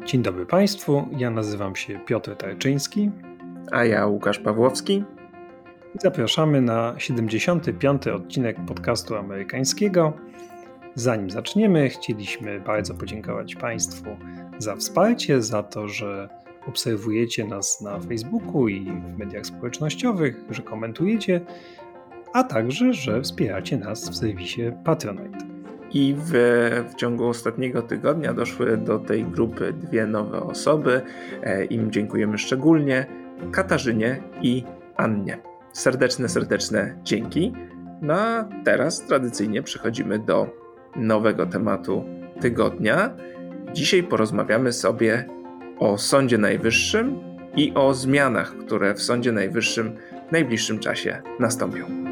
Dzień dobry Państwu, ja nazywam się Piotr Tarczyński. A ja Łukasz Pawłowski. Zapraszamy na 75. odcinek podcastu amerykańskiego. Zanim zaczniemy, chcieliśmy bardzo podziękować Państwu za wsparcie, za to, że obserwujecie nas na Facebooku i w mediach społecznościowych, że komentujecie, a także, że wspieracie nas w serwisie Patronite. I w ciągu ostatniego tygodnia doszły do tej grupy dwie nowe osoby. Im dziękujemy szczególnie, Katarzynie i Annie. Serdeczne dzięki. No a teraz tradycyjnie przechodzimy do nowego tematu tygodnia. Dzisiaj porozmawiamy sobie o Sądzie Najwyższym i o zmianach, które w Sądzie Najwyższym w najbliższym czasie nastąpią.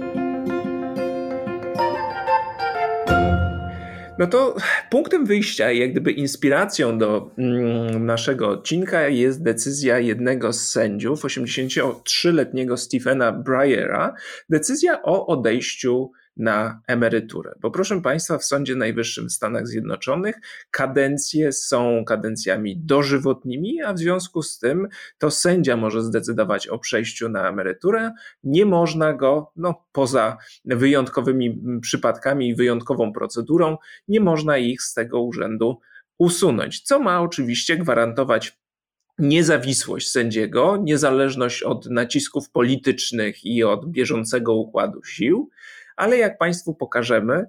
No to punktem wyjścia i jak gdyby inspiracją do naszego odcinka jest decyzja jednego z sędziów, 83-letniego Stephena Breyera, decyzja o odejściu na emeryturę. Bo proszę Państwa, w Sądzie Najwyższym w Stanach Zjednoczonych kadencje są kadencjami dożywotnimi, a w związku z tym to sędzia może zdecydować o przejściu na emeryturę. Nie można go, poza wyjątkowymi przypadkami i wyjątkową procedurą, nie można ich z tego urzędu usunąć, co ma oczywiście gwarantować niezawisłość sędziego, niezależność od nacisków politycznych i od bieżącego układu sił, ale jak Państwu pokażemy,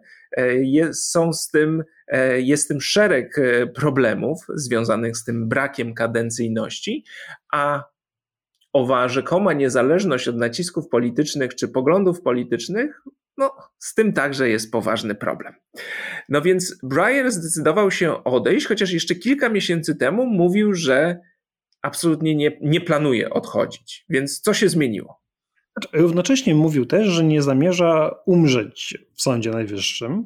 jest z tym szereg problemów związanych z tym brakiem kadencyjności, a owa rzekoma niezależność od nacisków politycznych czy poglądów politycznych, z tym także jest poważny problem. No więc Breyer zdecydował się odejść, chociaż jeszcze kilka miesięcy temu mówił, że absolutnie nie planuje odchodzić. Więc co się zmieniło? Równocześnie mówił też, że nie zamierza umrzeć w Sądzie Najwyższym,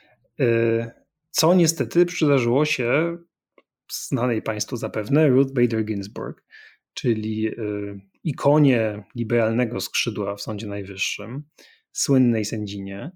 co niestety przydarzyło się znanej Państwu zapewne Ruth Bader Ginsburg, czyli ikonie liberalnego skrzydła w Sądzie Najwyższym, słynnej sędzinie,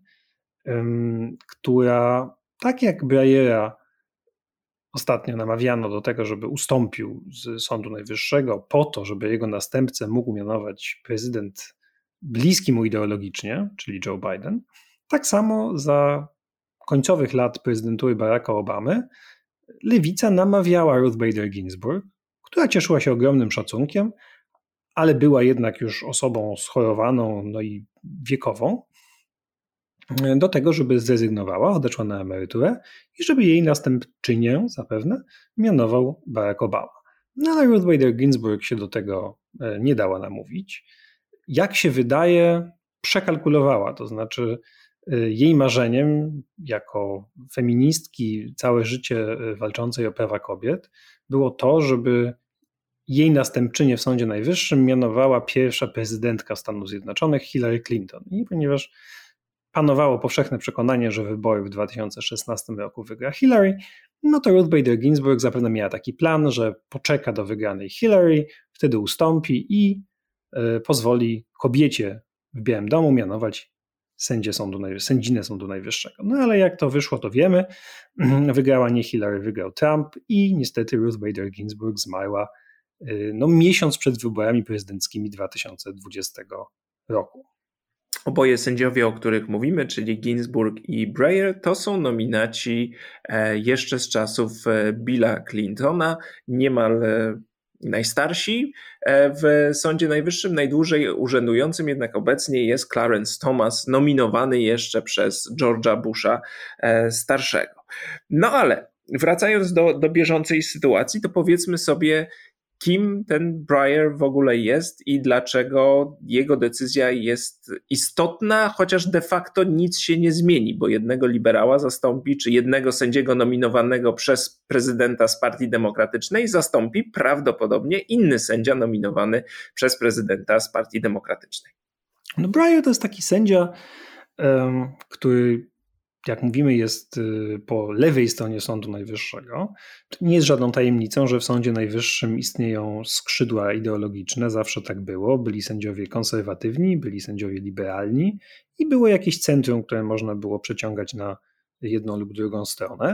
która tak jak Breyera ostatnio namawiano do tego, żeby ustąpił z Sądu Najwyższego po to, żeby jego następcę mógł mianować prezydent bliski mu ideologicznie, czyli Joe Biden. Tak samo za końcowych lat prezydentury Baracka Obamy lewica namawiała Ruth Bader Ginsburg, która cieszyła się ogromnym szacunkiem, ale była jednak już osobą schorowaną i wiekową, do tego, żeby zrezygnowała, odeszła na emeryturę i żeby jej następczynię zapewne mianował Barack Obama. Ale Ruth Bader Ginsburg się do tego nie dała namówić. Jak się wydaje, przekalkulowała, to znaczy jej marzeniem jako feministki całe życie walczącej o prawa kobiet było to, żeby jej następczynię w Sądzie Najwyższym mianowała pierwsza prezydentka Stanów Zjednoczonych, Hillary Clinton. I ponieważ panowało powszechne przekonanie, że wybory w 2016 roku wygra Hillary, to Ruth Bader Ginsburg zapewne miała taki plan, że poczeka do wygranej Hillary, wtedy ustąpi i pozwoli kobiecie w Białym Domu mianować sędzinę Sądu Najwyższego. Ale jak to wyszło, to wiemy. Wygrała nie Hillary, wygrał Trump i niestety Ruth Bader Ginsburg zmarła miesiąc przed wyborami prezydenckimi 2020 roku. Oboje sędziowie, o których mówimy, czyli Ginsburg i Breyer, to są nominaci jeszcze z czasów Billa Clintona, niemal najstarsi w Sądzie Najwyższym, najdłużej urzędującym jednak obecnie jest Clarence Thomas, nominowany jeszcze przez George'a Busha starszego. Ale wracając do bieżącej sytuacji, to powiedzmy sobie, kim ten Breyer w ogóle jest i dlaczego jego decyzja jest istotna, chociaż de facto nic się nie zmieni, bo jednego liberała zastąpi, czy jednego sędziego nominowanego przez prezydenta z Partii Demokratycznej zastąpi prawdopodobnie inny sędzia nominowany przez prezydenta z Partii Demokratycznej. Breyer to jest taki sędzia, który, jak mówimy, jest po lewej stronie Sądu Najwyższego. Nie jest żadną tajemnicą, że w Sądzie Najwyższym istnieją skrzydła ideologiczne, zawsze tak było. Byli sędziowie konserwatywni, byli sędziowie liberalni i było jakieś centrum, które można było przeciągać na jedną lub drugą stronę.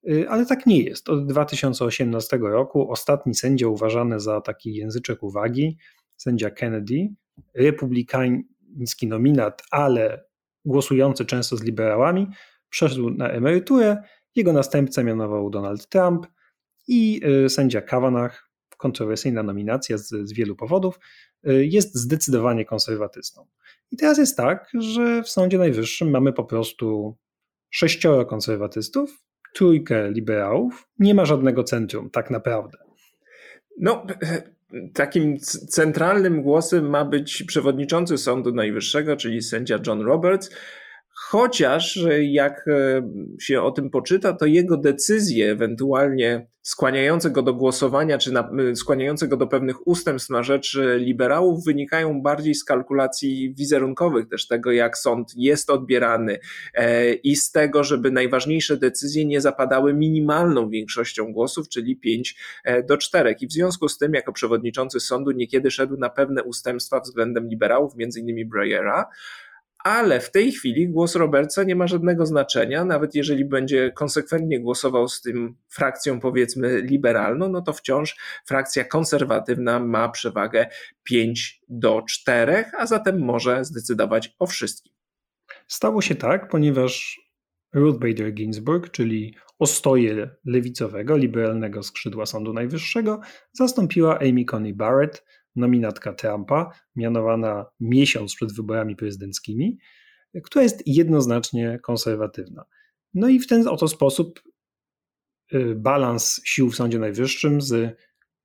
ale tak nie jest. Od 2018 roku ostatni sędzia uważany za taki języczek uwagi, sędzia Kennedy, republikański nominat, ale głosujący często z liberałami, przeszedł na emeryturę, jego następcę mianował Donald Trump i sędzia Kavanaugh, kontrowersyjna nominacja z wielu powodów, jest zdecydowanie konserwatystą. I teraz jest tak, że w Sądzie Najwyższym mamy po prostu 6 konserwatystów, 3 liberałów, nie ma żadnego centrum tak naprawdę. No, takim centralnym głosem ma być przewodniczący Sądu Najwyższego, czyli sędzia John Roberts, chociaż jak się o tym poczyta, to jego decyzje ewentualnie skłaniające go do głosowania, czy skłaniające go do pewnych ustępstw na rzecz liberałów wynikają bardziej z kalkulacji wizerunkowych, też tego, jak sąd jest odbierany i z tego, żeby najważniejsze decyzje nie zapadały minimalną większością głosów, czyli 5-4. I w związku z tym, jako przewodniczący sądu niekiedy szedł na pewne ustępstwa względem liberałów, m.in. Breyera, ale w tej chwili głos Robertsa nie ma żadnego znaczenia, nawet jeżeli będzie konsekwentnie głosował z tym frakcją, powiedzmy, liberalną, no to wciąż frakcja konserwatywna ma przewagę 5-4, a zatem może zdecydować o wszystkim. Stało się tak, ponieważ Ruth Bader Ginsburg, czyli ostoję lewicowego, liberalnego skrzydła Sądu Najwyższego, zastąpiła Amy Coney Barrett, nominatka Trumpa, mianowana miesiąc przed wyborami prezydenckimi, która jest jednoznacznie konserwatywna. No i w ten oto sposób balans sił w Sądzie Najwyższym z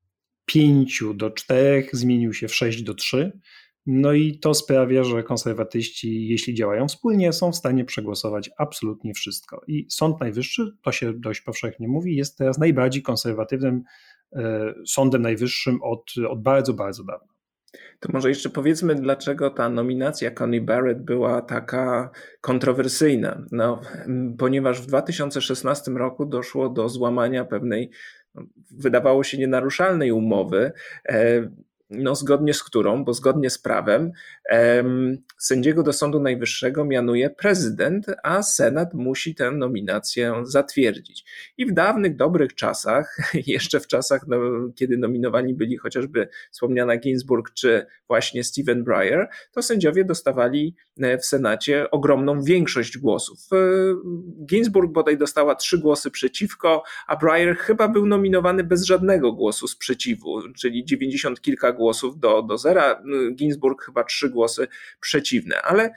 5-4 zmienił się w 6-3. No i to sprawia, że konserwatyści, jeśli działają wspólnie, są w stanie przegłosować absolutnie wszystko. I Sąd Najwyższy, to się dość powszechnie mówi, jest teraz najbardziej konserwatywnym Sądem Najwyższym od bardzo, bardzo dawna. To może jeszcze powiedzmy, dlaczego ta nominacja Coney Barrett była taka kontrowersyjna. No, ponieważ w 2016 roku doszło do złamania pewnej, wydawało się, nienaruszalnej umowy, no zgodnie z którą, bo zgodnie z prawem, sędziego do Sądu Najwyższego mianuje prezydent, a Senat musi tę nominację zatwierdzić. I w dawnych, dobrych czasach, jeszcze w czasach, kiedy nominowani byli chociażby wspomniana Ginsburg czy właśnie Stephen Breyer, to sędziowie dostawali w Senacie ogromną większość głosów. Ginsburg bodaj dostała 3 głosy przeciwko, a Breyer chyba był nominowany bez żadnego głosu sprzeciwu, czyli 90 kilka głosów do 0. Ginsburg chyba 3 głosy przeciwne, ale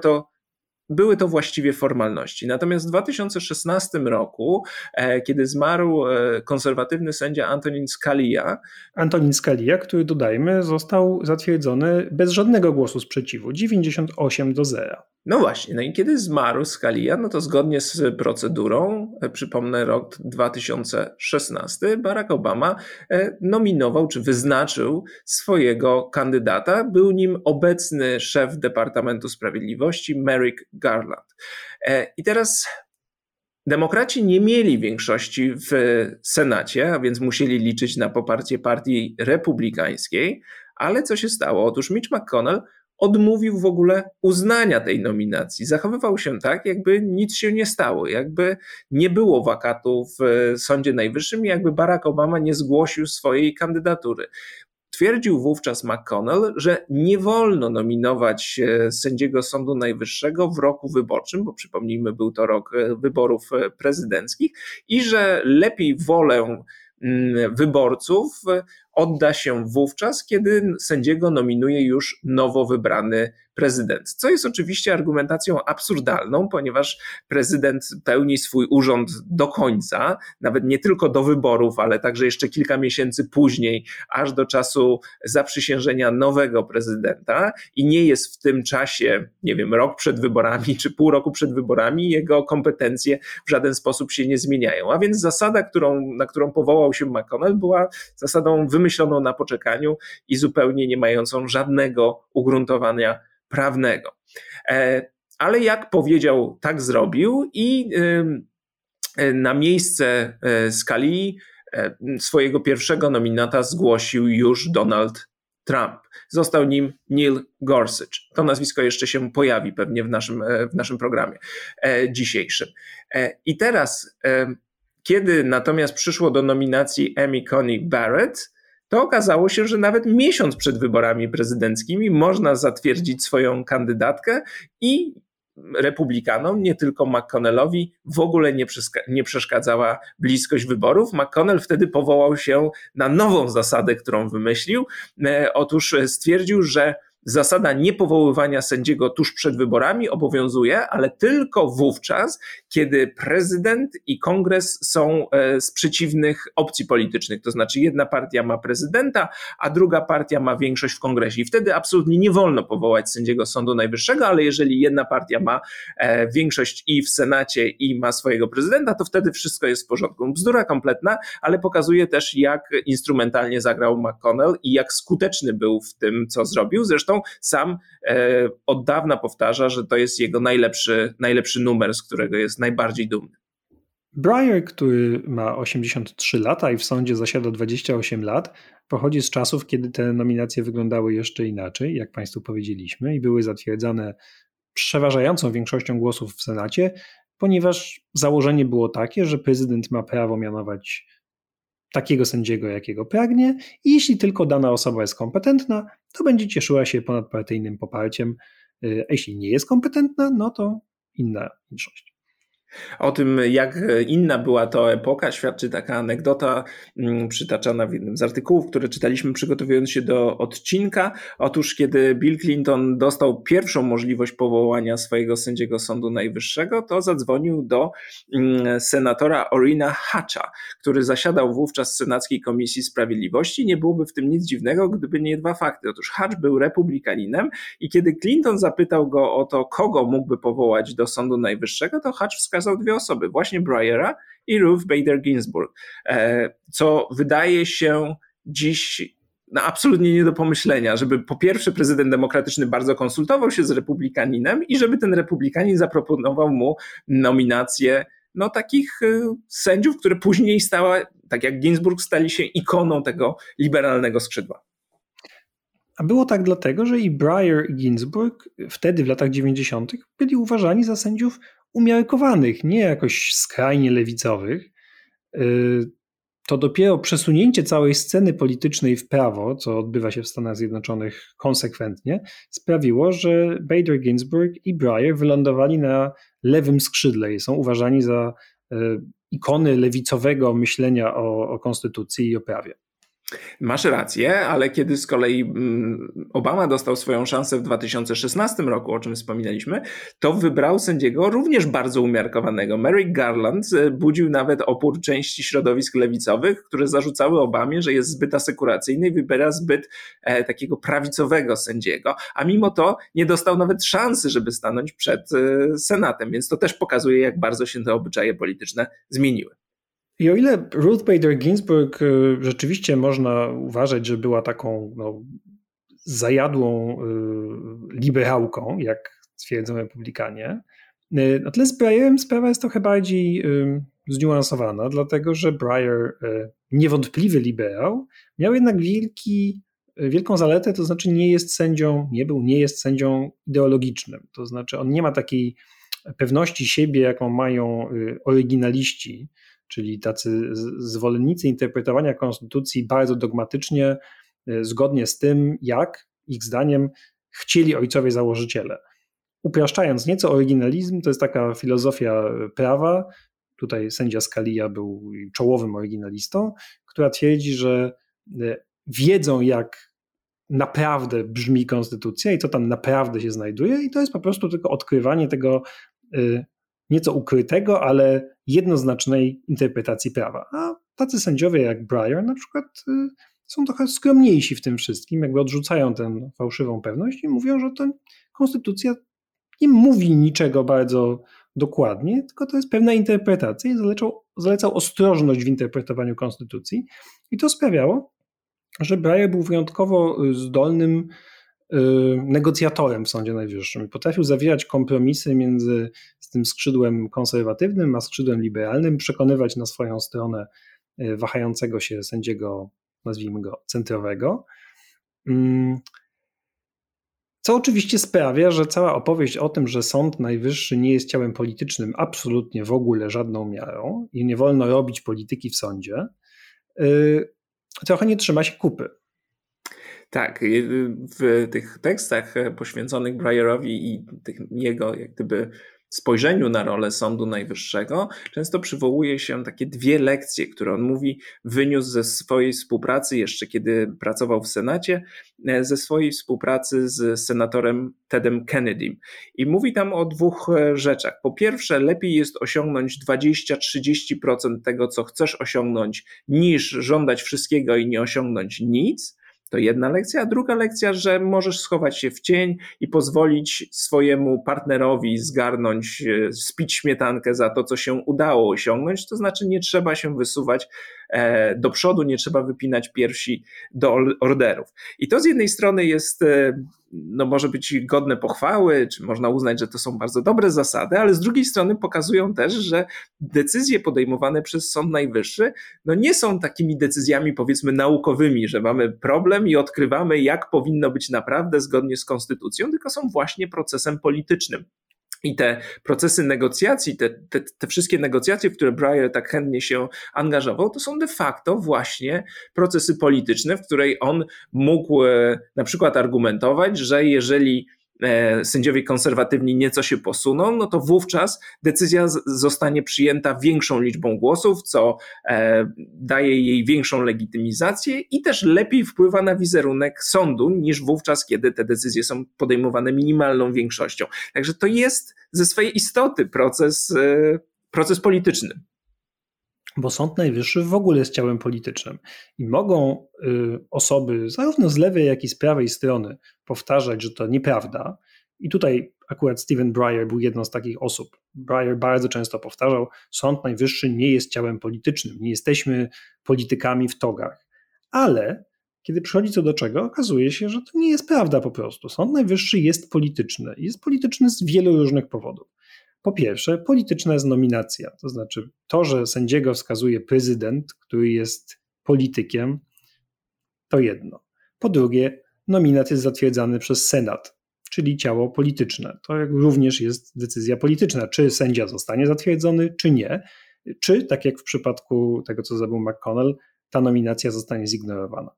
były to właściwie formalności. Natomiast w 2016 roku, kiedy zmarł konserwatywny sędzia Antonin Scalia, który, dodajmy, został zatwierdzony bez żadnego głosu sprzeciwu, 98-0. No właśnie, no i kiedy zmarł Scalia, no to zgodnie z procedurą, przypomnę rok 2016, Barack Obama nominował czy wyznaczył swojego kandydata. Był nim obecny szef Departamentu Sprawiedliwości Merrick Garland. I teraz demokraci nie mieli większości w Senacie, a więc musieli liczyć na poparcie partii republikańskiej, ale co się stało? Otóż Mitch McConnell odmówił w ogóle uznania tej nominacji. Zachowywał się tak, jakby nic się nie stało, jakby nie było wakatu w Sądzie Najwyższym i jakby Barack Obama nie zgłosił swojej kandydatury. Twierdził wówczas McConnell, że nie wolno nominować sędziego Sądu Najwyższego w roku wyborczym, bo przypomnijmy, był to rok wyborów prezydenckich, i że lepiej wolę wyborców odda się wówczas, kiedy sędziego nominuje już nowo wybrany prezydent. Co jest oczywiście argumentacją absurdalną, ponieważ prezydent pełni swój urząd do końca, nawet nie tylko do wyborów, ale także jeszcze kilka miesięcy później, aż do czasu zaprzysiężenia nowego prezydenta, i nie jest w tym czasie, nie wiem, rok przed wyborami czy pół roku przed wyborami, jego kompetencje w żaden sposób się nie zmieniają. A więc zasada, na którą powołał się McConnell, była zasadą wymyśloną na poczekaniu i zupełnie nie mającą żadnego ugruntowania prawnego. Ale jak powiedział, tak zrobił i na miejsce Scalii swojego pierwszego nominata zgłosił już Donald Trump. Został nim Neil Gorsuch. To nazwisko jeszcze się pojawi pewnie w naszym programie dzisiejszym. I teraz, Kiedy natomiast przyszło do nominacji Amy Coney Barrett, to okazało się, że nawet miesiąc przed wyborami prezydenckimi można zatwierdzić swoją kandydatkę i republikanom, nie tylko McConnellowi, w ogóle nie przeszkadzała bliskość wyborów. McConnell wtedy powołał się na nową zasadę, którą wymyślił. Otóż stwierdził, że zasada niepowoływania sędziego tuż przed wyborami obowiązuje, ale tylko wówczas, kiedy prezydent i kongres są z przeciwnych opcji politycznych. To znaczy jedna partia ma prezydenta, a druga partia ma większość w kongresie. I wtedy absolutnie nie wolno powołać sędziego Sądu Najwyższego, ale jeżeli jedna partia ma większość i w Senacie i ma swojego prezydenta, to wtedy wszystko jest w porządku. Bzdura kompletna, ale pokazuje też, jak instrumentalnie zagrał McConnell i jak skuteczny był w tym, co zrobił. Zresztą sam od dawna powtarza, że to jest jego najlepszy numer, z którego jest najbardziej dumny. Breyer, który ma 83 lata i w sądzie zasiada 28 lat, pochodzi z czasów, kiedy te nominacje wyglądały jeszcze inaczej, jak Państwu powiedzieliśmy, i były zatwierdzane przeważającą większością głosów w Senacie, ponieważ założenie było takie, że prezydent ma prawo mianować takiego sędziego, jakiego pragnie, i jeśli tylko dana osoba jest kompetentna, to będzie cieszyła się ponadpartyjnym poparciem, a jeśli nie jest kompetentna, no to inna mniejszość. O tym, jak inna była to epoka, świadczy taka anegdota przytaczana w jednym z artykułów, które czytaliśmy przygotowując się do odcinka. Otóż kiedy Bill Clinton dostał pierwszą możliwość powołania swojego sędziego Sądu Najwyższego, to zadzwonił do senatora Orina Hatcha, który zasiadał wówczas w Senackiej Komisji Sprawiedliwości. Nie byłoby w tym nic dziwnego, gdyby nie dwa fakty. Otóż Hatch był republikaninem i kiedy Clinton zapytał go o to, kogo mógłby powołać do Sądu Najwyższego, to Hatch wskazał dwie osoby, właśnie Breyera i Ruth Bader Ginsburg, co wydaje się dziś absolutnie nie do pomyślenia, żeby po pierwsze prezydent demokratyczny bardzo konsultował się z republikaninem i żeby ten republikanin zaproponował mu nominację takich sędziów, które później tak jak Ginsburg, stali się ikoną tego liberalnego skrzydła. A było tak dlatego, że i Breyer i Ginsburg wtedy w latach 90. byli uważani za sędziów umiarkowanych, nie jakoś skrajnie lewicowych. To dopiero przesunięcie całej sceny politycznej w prawo, co odbywa się w Stanach Zjednoczonych konsekwentnie, sprawiło, że Bader Ginsburg i Breyer wylądowali na lewym skrzydle i są uważani za ikony lewicowego myślenia o konstytucji i o prawie. Masz rację, ale kiedy z kolei Obama dostał swoją szansę w 2016 roku, o czym wspominaliśmy, to wybrał sędziego również bardzo umiarkowanego. Merrick Garland budził nawet opór części środowisk lewicowych, które zarzucały Obamie, że jest zbyt asekuracyjny i wybiera zbyt takiego prawicowego sędziego, a mimo to nie dostał nawet szansy, żeby stanąć przed Senatem, więc to też pokazuje, jak bardzo się te obyczaje polityczne zmieniły. I o ile Ruth Bader Ginsburg rzeczywiście można uważać, że była taką zajadłą liberałką, jak twierdzą republikanie, o tyle z Breyerem sprawa jest trochę bardziej zniuansowana, dlatego że Breyer, niewątpliwy liberał, miał jednak wielką zaletę, to znaczy nie jest sędzią ideologicznym. To znaczy on nie ma takiej pewności siebie, jaką mają oryginaliści, czyli tacy zwolennicy interpretowania konstytucji bardzo dogmatycznie, zgodnie z tym, jak ich zdaniem chcieli ojcowie założyciele. Upraszczając nieco, oryginalizm to jest taka filozofia prawa, tutaj sędzia Scalia był czołowym oryginalistą, która twierdzi, że wiedzą, jak naprawdę brzmi konstytucja i co tam naprawdę się znajduje, i to jest po prostu tylko odkrywanie tego nieco ukrytego, ale jednoznacznej interpretacji prawa. A tacy sędziowie jak Breyer na przykład są trochę skromniejsi w tym wszystkim, jakby odrzucają tę fałszywą pewność i mówią, że ta konstytucja nie mówi niczego bardzo dokładnie, tylko to jest pewna interpretacja i zalecał ostrożność w interpretowaniu konstytucji. I to sprawiało, że Breyer był wyjątkowo zdolnym negocjatorem w Sądzie Najwyższym i potrafił zawierać kompromisy między tym skrzydłem konserwatywnym a skrzydłem liberalnym, przekonywać na swoją stronę wahającego się sędziego, nazwijmy go, centrowego. Co oczywiście sprawia, że cała opowieść o tym, że Sąd Najwyższy nie jest ciałem politycznym, absolutnie w ogóle żadną miarą i nie wolno robić polityki w sądzie, trochę nie trzyma się kupy. Tak, w tych tekstach poświęconych Breyerowi i jego jak gdyby spojrzeniu na rolę Sądu Najwyższego często przywołuje się takie dwie lekcje, które on mówi, wyniósł ze swojej współpracy, jeszcze kiedy pracował w Senacie, ze swojej współpracy z senatorem Tedem Kennedym. I mówi tam o dwóch rzeczach. Po pierwsze, lepiej jest osiągnąć 20-30% tego, co chcesz osiągnąć, niż żądać wszystkiego i nie osiągnąć nic. To jedna lekcja, a druga lekcja, że możesz schować się w cień i pozwolić swojemu partnerowi zgarnąć, spić śmietankę za to, co się udało osiągnąć, to znaczy nie trzeba się wysuwać do przodu, nie trzeba wypinać piersi do orderów. I to z jednej strony jest, może być godne pochwały, czy można uznać, że to są bardzo dobre zasady, ale z drugiej strony pokazują też, że decyzje podejmowane przez Sąd Najwyższy nie są takimi decyzjami powiedzmy naukowymi, że mamy problem i odkrywamy, jak powinno być naprawdę zgodnie z konstytucją, tylko są właśnie procesem politycznym. I te procesy negocjacji, te wszystkie negocjacje, w które Breyer tak chętnie się angażował, to są de facto właśnie procesy polityczne, w której on mógł na przykład argumentować, że jeżeli sędziowie konserwatywni nieco się posuną, to wówczas decyzja zostanie przyjęta większą liczbą głosów, co daje jej większą legitymizację i też lepiej wpływa na wizerunek sądu niż wówczas, kiedy te decyzje są podejmowane minimalną większością. Także to jest ze swojej istoty proces polityczny. Bo Sąd Najwyższy w ogóle jest ciałem politycznym i mogą osoby zarówno z lewej, jak i z prawej strony powtarzać, że to nieprawda. I tutaj akurat Stephen Breyer był jedną z takich osób. Breyer bardzo często powtarzał, Sąd Najwyższy nie jest ciałem politycznym, nie jesteśmy politykami w togach. Ale kiedy przychodzi co do czego, okazuje się, że to nie jest prawda po prostu. Sąd Najwyższy jest polityczny i jest polityczny z wielu różnych powodów. Po pierwsze, polityczna jest nominacja, to znaczy to, że sędziego wskazuje prezydent, który jest politykiem, to jedno. Po drugie, nominat jest zatwierdzany przez Senat, czyli ciało polityczne. To również jest decyzja polityczna, czy sędzia zostanie zatwierdzony, czy nie, czy tak jak w przypadku tego, co zrobił McConnell, ta nominacja zostanie zignorowana.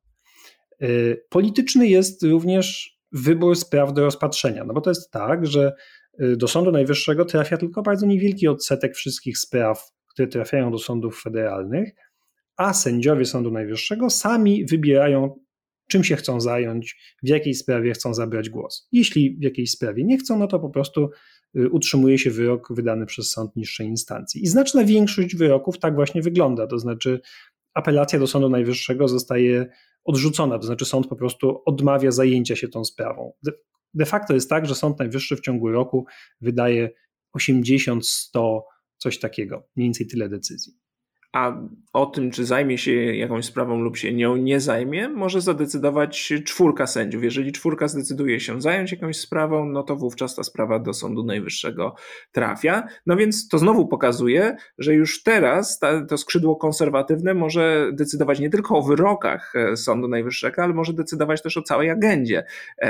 Polityczny jest również wybór spraw do rozpatrzenia, bo to jest tak, że do Sądu Najwyższego trafia tylko bardzo niewielki odsetek wszystkich spraw, które trafiają do sądów federalnych, a sędziowie Sądu Najwyższego sami wybierają, czym się chcą zająć, w jakiej sprawie chcą zabrać głos. Jeśli w jakiejś sprawie nie chcą, to po prostu utrzymuje się wyrok wydany przez sąd niższej instancji. I znaczna większość wyroków tak właśnie wygląda, to znaczy apelacja do Sądu Najwyższego zostaje odrzucona, to znaczy sąd po prostu odmawia zajęcia się tą sprawą. De facto jest tak, że Sąd Najwyższy w ciągu roku wydaje 80, 100, coś takiego, mniej więcej tyle decyzji. A o tym, czy zajmie się jakąś sprawą lub się nią nie zajmie, może zadecydować 4 sędziów. Jeżeli 4 zdecyduje się zająć jakąś sprawą, to wówczas ta sprawa do Sądu Najwyższego trafia. Więc to znowu pokazuje, że już teraz to skrzydło konserwatywne może decydować nie tylko o wyrokach Sądu Najwyższego, ale może decydować też o całej agendzie,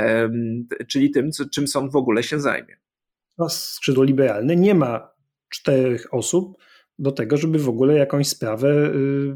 czyli tym, czym sąd w ogóle się zajmie. Skrzydło liberalne nie ma 4 osób do tego, żeby w ogóle jakąś sprawę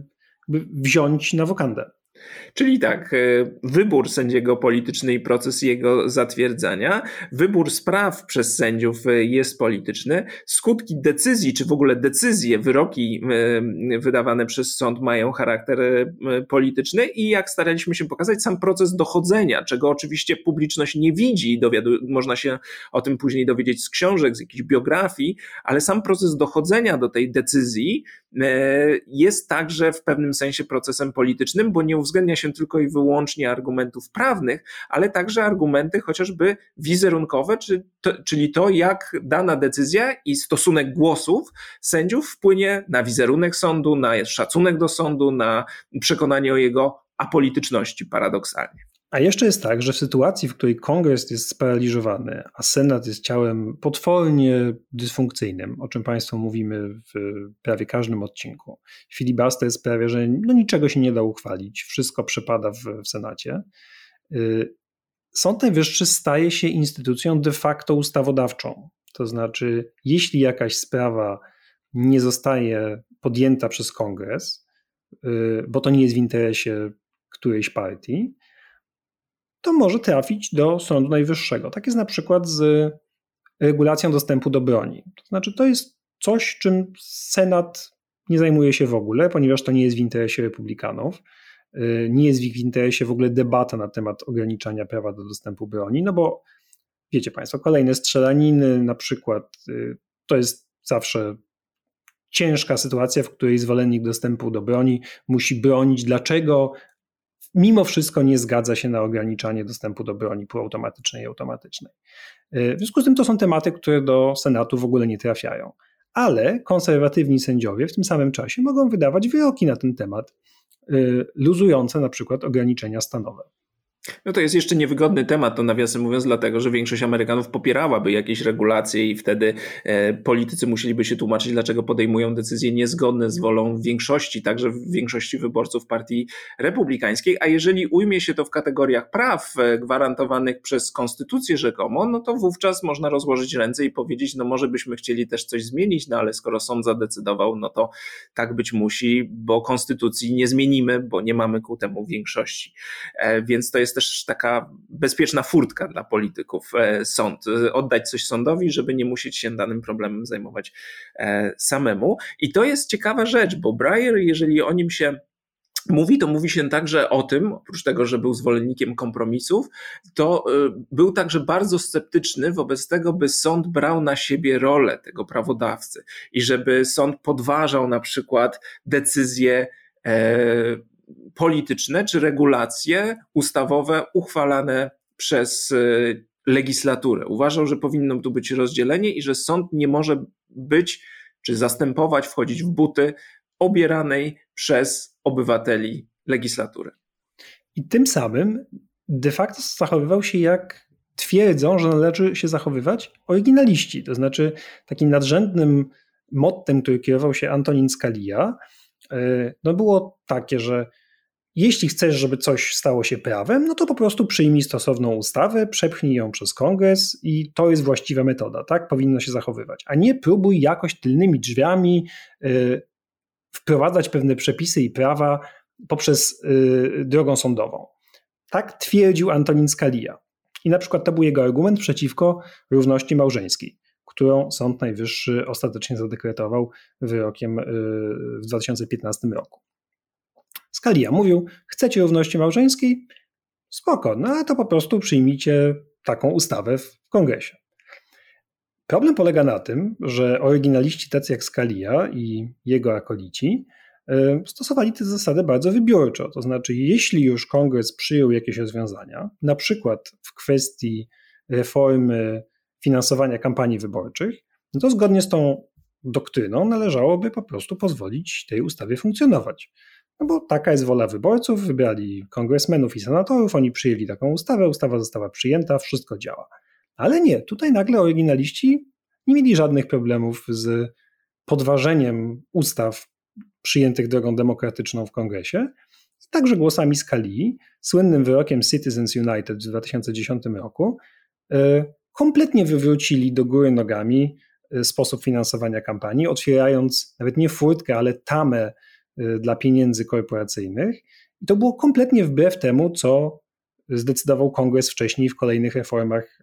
wziąć na wokandę. Czyli tak, wybór sędziego polityczny i proces jego zatwierdzania, wybór spraw przez sędziów jest polityczny, skutki decyzji, czy w ogóle decyzje, wyroki wydawane przez sąd mają charakter polityczny i jak staraliśmy się pokazać, sam proces dochodzenia, czego oczywiście publiczność nie widzi, można się o tym później dowiedzieć z książek, z jakichś biografii, ale sam proces dochodzenia do tej decyzji jest także w pewnym sensie procesem politycznym, bo nie uwzględnia się tylko i wyłącznie argumentów prawnych, ale także argumenty chociażby wizerunkowe, czyli to, jak dana decyzja i stosunek głosów sędziów wpłynie na wizerunek sądu, na szacunek do sądu, na przekonanie o jego apolityczności paradoksalnie. A jeszcze jest tak, że w sytuacji, w której Kongres jest sparaliżowany, a Senat jest ciałem potwornie dysfunkcyjnym, o czym Państwu mówimy w prawie każdym odcinku, filibuster sprawia, że niczego się nie da uchwalić, wszystko przepada w Senacie. Sąd Najwyższy staje się instytucją de facto ustawodawczą. To znaczy, jeśli jakaś sprawa nie zostaje podjęta przez Kongres, bo to nie jest w interesie którejś partii, to może trafić do Sądu Najwyższego. Tak jest na przykład z regulacją dostępu do broni. To znaczy, to jest coś, czym Senat nie zajmuje się w ogóle, ponieważ to nie jest w interesie republikanów. Nie jest w ich interesie w ogóle debata na temat ograniczania prawa do dostępu broni, no bo wiecie Państwo, kolejne strzelaniny na przykład, to jest zawsze ciężka sytuacja, w której zwolennik dostępu do broni musi bronić, dlaczego mimo wszystko nie zgadza się na ograniczanie dostępu do broni półautomatycznej i automatycznej. W związku z tym to są tematy, które do Senatu w ogóle nie trafiają. Ale konserwatywni sędziowie w tym samym czasie mogą wydawać wyroki na ten temat, luzujące na przykład ograniczenia stanowe. No to jest jeszcze niewygodny temat, to nawiasem mówiąc, dlatego, że większość Amerykanów popierałaby jakieś regulacje i wtedy politycy musieliby się tłumaczyć, dlaczego podejmują decyzje niezgodne z wolą większości, także większości wyborców partii republikańskiej, a jeżeli ujmie się to w kategoriach praw gwarantowanych przez konstytucję rzekomo, no to wówczas można rozłożyć ręce i powiedzieć, no może byśmy chcieli też coś zmienić, no ale skoro sąd zadecydował, no to tak być musi, bo konstytucji nie zmienimy, bo nie mamy ku temu większości. Więc to jest też taka bezpieczna furtka dla polityków, sąd. Oddać coś sądowi, żeby nie musieć się danym problemem zajmować samemu. I to jest ciekawa rzecz, bo Breyer, jeżeli o nim się mówi, to mówi się także o tym, oprócz tego, że był zwolennikiem kompromisów, to był także bardzo sceptyczny wobec tego, by sąd brał na siebie rolę tego prawodawcy i żeby sąd podważał na przykład decyzje polityczne czy regulacje ustawowe uchwalane przez legislaturę. Uważał, że powinno tu być rozdzielenie i że sąd nie może być czy zastępować, wchodzić w buty obieranej przez obywateli legislatury. I tym samym de facto zachowywał się jak twierdzą, że należy się zachowywać oryginaliści. To znaczy takim nadrzędnym mottem, który kierował się Antonin Scalia, no było takie, że jeśli chcesz, żeby coś stało się prawem, no to po prostu przyjmij stosowną ustawę, przepchnij ją przez Kongres i to jest właściwa metoda, tak powinno się zachowywać. A nie próbuj jakoś tylnymi drzwiami wprowadzać pewne przepisy i prawa poprzez drogą sądową. Tak twierdził Antonin Scalia. I na przykład to był jego argument przeciwko równości małżeńskiej, którą Sąd Najwyższy ostatecznie zadekretował wyrokiem w 2015 roku. Scalia mówił, chcecie równości małżeńskiej? Spoko, no a to po prostu przyjmijcie taką ustawę w Kongresie. Problem polega na tym, że oryginaliści tacy jak Scalia i jego akolici stosowali te zasady bardzo wybiórczo. To znaczy, jeśli już Kongres przyjął jakieś rozwiązania, na przykład w kwestii reformy finansowania kampanii wyborczych, no to zgodnie z tą doktryną należałoby po prostu pozwolić tej ustawie funkcjonować. No bo taka jest wola wyborców, wybrali kongresmenów i senatorów, oni przyjęli taką ustawę, ustawa została przyjęta, wszystko działa. Ale nie, tutaj nagle oryginaliści nie mieli żadnych problemów z podważeniem ustaw przyjętych drogą demokratyczną w Kongresie, także głosami Scalii, słynnym wyrokiem Citizens United w 2010 roku, kompletnie wywrócili do góry nogami sposób finansowania kampanii, otwierając nawet nie furtkę, ale tamę dla pieniędzy korporacyjnych. I to było kompletnie wbrew temu, co zdecydował Kongres wcześniej w kolejnych reformach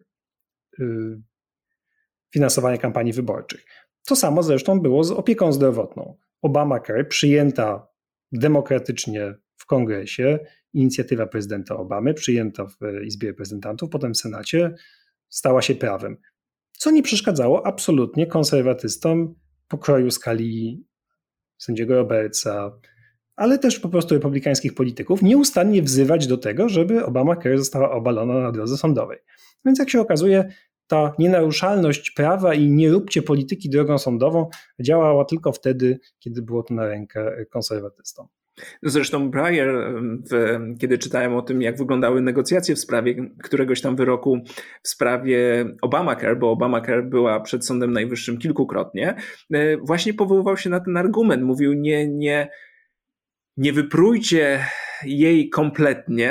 finansowania kampanii wyborczych. To samo zresztą było z opieką zdrowotną. Obamacare, przyjęta demokratycznie w Kongresie, inicjatywa prezydenta Obamy, przyjęta w Izbie Reprezentantów, potem w Senacie, stała się prawem. Co nie przeszkadzało absolutnie konserwatystom pokroju Scalii, sędziego Robertsa, ale też po prostu republikańskich polityków, nieustannie wzywać do tego, żeby Obamacare została obalona na drodze sądowej. Więc jak się okazuje, ta nienaruszalność prawa i nie róbcie polityki drogą sądową działała tylko wtedy, kiedy było to na rękę konserwatystom. Zresztą Breyer, kiedy czytałem o tym, jak wyglądały negocjacje w sprawie któregoś tam wyroku w sprawie Obamacare, bo Obamacare była przed Sądem Najwyższym kilkukrotnie, właśnie powoływał się na ten argument. Mówił, nie wyprójcie jej kompletnie,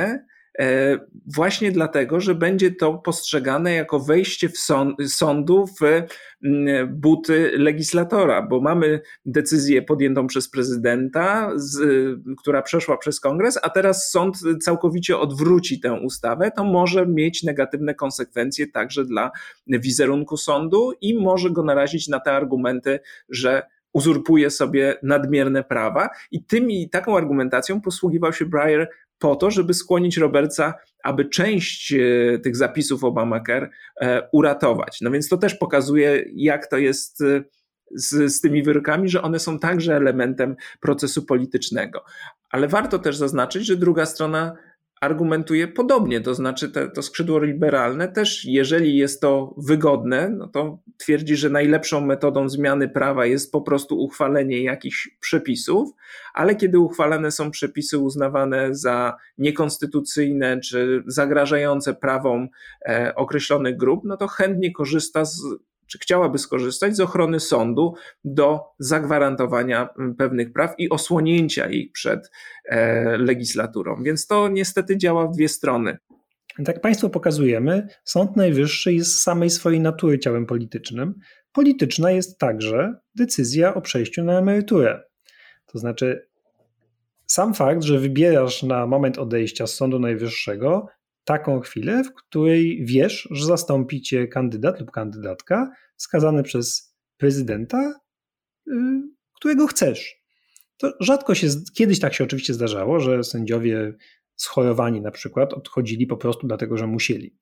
właśnie dlatego, że będzie to postrzegane jako wejście sądu w buty legislatora, bo mamy decyzję podjętą przez prezydenta, która przeszła przez kongres, a teraz sąd całkowicie odwróci tę ustawę, to może mieć negatywne konsekwencje także dla wizerunku sądu i może go narazić na te argumenty, że uzurpuje sobie nadmierne prawa i taką argumentacją posługiwał się Breyer po to, żeby skłonić Robertsa, aby część tych zapisów Obamacare uratować. No więc to też pokazuje, jak to jest z tymi wyrokami, że one są także elementem procesu politycznego. Ale warto też zaznaczyć, że druga strona argumentuje podobnie, to znaczy to skrzydło liberalne też, jeżeli jest to wygodne, no to twierdzi, że najlepszą metodą zmiany prawa jest po prostu uchwalenie jakichś przepisów, ale kiedy uchwalane są przepisy uznawane za niekonstytucyjne czy zagrażające prawom określonych grup, no to chętnie korzysta czy chciałaby skorzystać z ochrony sądu do zagwarantowania pewnych praw i osłonięcia ich przed legislaturą. Więc to niestety działa w dwie strony. Tak Państwu pokazujemy, Sąd Najwyższy jest z samej swojej natury ciałem politycznym. Polityczna jest także decyzja o przejściu na emeryturę. To znaczy sam fakt, że wybierasz na moment odejścia z Sądu Najwyższego taką chwilę, w której wiesz, że zastąpi cię kandydat lub kandydatka skazany przez prezydenta, którego chcesz. To rzadko się, kiedyś tak się oczywiście zdarzało, że sędziowie schorowani na przykład odchodzili po prostu dlatego, że musieli.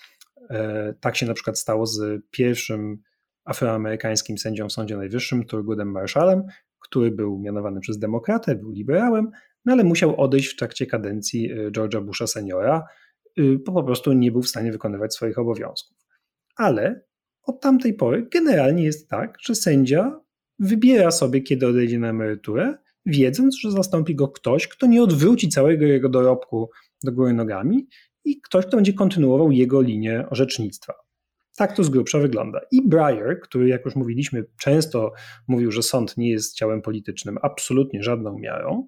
Tak się na przykład stało z pierwszym afroamerykańskim sędzią w Sądzie Najwyższym, Thurgoodem Marshallem, który był mianowany przez demokratę, był liberałem, no ale musiał odejść w trakcie kadencji George'a Busha seniora, bo po prostu nie był w stanie wykonywać swoich obowiązków. Ale od tamtej pory generalnie jest tak, że sędzia wybiera sobie, kiedy odejdzie na emeryturę, wiedząc, że zastąpi go ktoś, kto nie odwróci całego jego dorobku do góry nogami i ktoś, kto będzie kontynuował jego linię orzecznictwa. Tak to z grubsza wygląda. I Breyer, który, jak już mówiliśmy, często mówił, że sąd nie jest ciałem politycznym, absolutnie żadną miarą,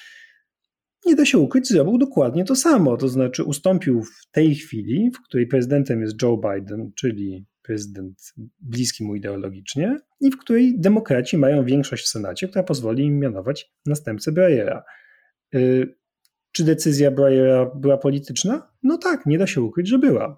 nie da się ukryć, zrobił dokładnie to samo. To znaczy ustąpił w tej chwili, w której prezydentem jest Joe Biden, czyli prezydent bliski mu ideologicznie, i w której demokraci mają większość w Senacie, która pozwoli im mianować następcę Breyera. Czy decyzja Breyera była polityczna? No tak, nie da się ukryć, że była.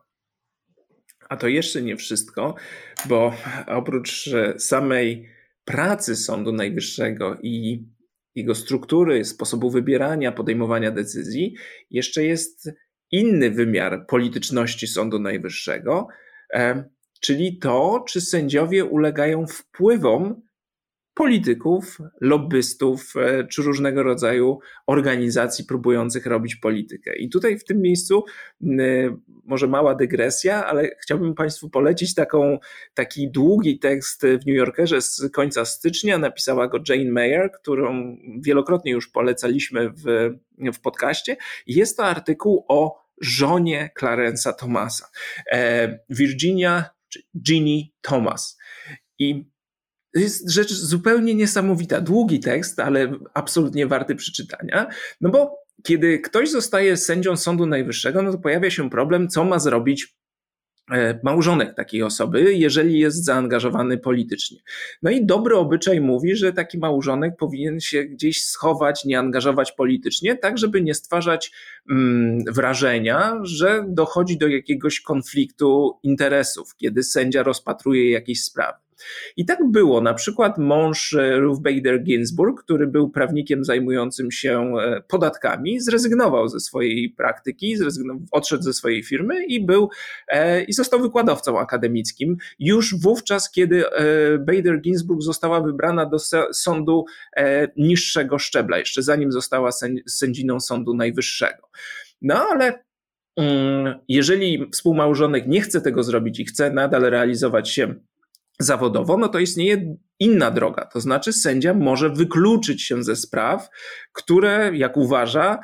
A to jeszcze nie wszystko, bo oprócz samej pracy Sądu Najwyższego i jego struktury, sposobu wybierania, podejmowania decyzji, jeszcze jest inny wymiar polityczności Sądu Najwyższego, czyli to, czy sędziowie ulegają wpływom polityków, lobbystów, czy różnego rodzaju organizacji próbujących robić politykę. I tutaj w tym miejscu może mała dygresja, ale chciałbym Państwu polecić taki długi tekst w New Yorkerze z końca stycznia. Napisała go Jane Mayer, którą wielokrotnie już polecaliśmy w podcaście. Jest to artykuł o żonie Clarence'a Thomasa, Virginia czy Ginny Thomas. I to jest rzecz zupełnie niesamowita. Długi tekst, ale absolutnie warty przeczytania. No bo kiedy ktoś zostaje sędzią Sądu Najwyższego, no to pojawia się problem, co ma zrobić małżonek takiej osoby, jeżeli jest zaangażowany politycznie. No i dobry obyczaj mówi, że taki małżonek powinien się gdzieś schować, nie angażować politycznie, tak żeby nie stwarzać wrażenia, że dochodzi do jakiegoś konfliktu interesów, kiedy sędzia rozpatruje jakieś sprawy. I tak było. Na przykład mąż Ruth Bader Ginsburg, który był prawnikiem zajmującym się podatkami, zrezygnował ze swojej praktyki, odszedł ze swojej firmy i został wykładowcą akademickim. Już wówczas, kiedy Bader Ginsburg została wybrana do sądu niższego szczebla, jeszcze zanim została sędziną Sądu Najwyższego. No ale jeżeli współmałżonek nie chce tego zrobić i chce nadal realizować się zawodowo, no to istnieje inna droga, to znaczy sędzia może wykluczyć się ze spraw, które, jak uważa,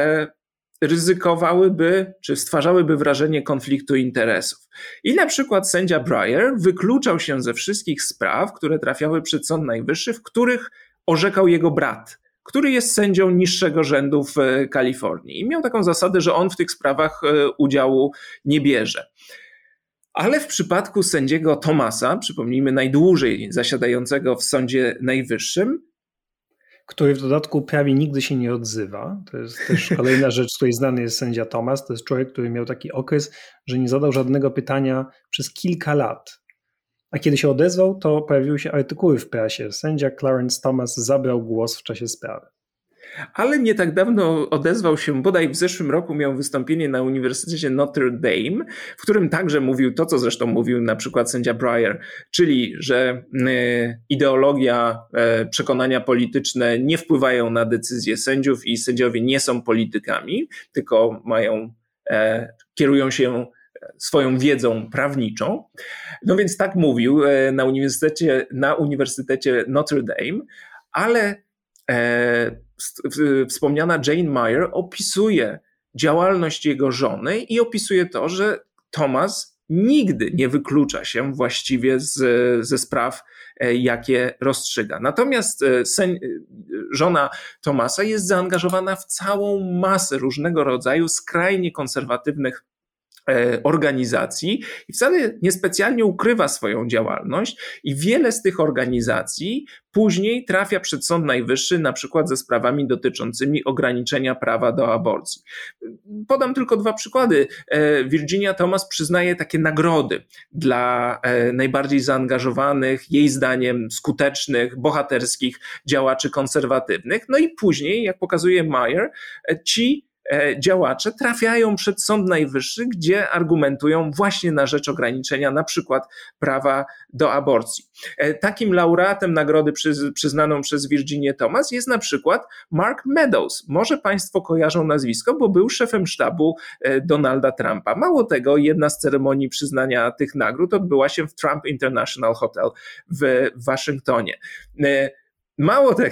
ryzykowałyby, czy stwarzałyby wrażenie konfliktu interesów. I na przykład sędzia Breyer wykluczał się ze wszystkich spraw, które trafiały przed Sąd Najwyższy, w których orzekał jego brat, który jest sędzią niższego rzędu w Kalifornii. I miał taką zasadę, że on w tych sprawach udziału nie bierze. Ale w przypadku sędziego Thomasa, przypomnijmy najdłużej zasiadającego w Sądzie Najwyższym, który w dodatku prawie nigdy się nie odzywa. To jest też kolejna rzecz, z której znany jest sędzia Thomas. To jest człowiek, który miał taki okres, że nie zadał żadnego pytania przez kilka lat. A kiedy się odezwał, to pojawiły się artykuły w prasie. Sędzia Clarence Thomas zabrał głos w czasie sprawy. Ale nie tak dawno odezwał się, bodaj w zeszłym roku miał wystąpienie na Uniwersytecie Notre Dame, w którym także mówił to, co zresztą mówił na przykład sędzia Breyer, czyli że ideologia, przekonania polityczne nie wpływają na decyzje sędziów i sędziowie nie są politykami, tylko kierują się swoją wiedzą prawniczą. No więc tak mówił na Uniwersytecie Notre Dame, ale wspomniana Jane Mayer opisuje działalność jego żony i opisuje to, że Thomas nigdy nie wyklucza się właściwie ze spraw, jakie rozstrzyga. Natomiast żona Thomasa jest zaangażowana w całą masę różnego rodzaju skrajnie konserwatywnych organizacji i wcale niespecjalnie ukrywa swoją działalność i wiele z tych organizacji później trafia przed Sąd Najwyższy, na przykład ze sprawami dotyczącymi ograniczenia prawa do aborcji. Podam tylko 2 przykłady. Virginia Thomas przyznaje takie nagrody dla najbardziej zaangażowanych, jej zdaniem skutecznych, bohaterskich działaczy konserwatywnych. No i później, jak pokazuje Mayer, ci działacze trafiają przed Sąd Najwyższy, gdzie argumentują właśnie na rzecz ograniczenia na przykład prawa do aborcji. Takim laureatem nagrody przyznaną przez Virginię Thomas jest na przykład Mark Meadows. Może Państwo kojarzą nazwisko, bo był szefem sztabu Donalda Trumpa. Mało tego, jedna z ceremonii przyznania tych nagród odbyła się w Trump International Hotel w Waszyngtonie. Mało tego,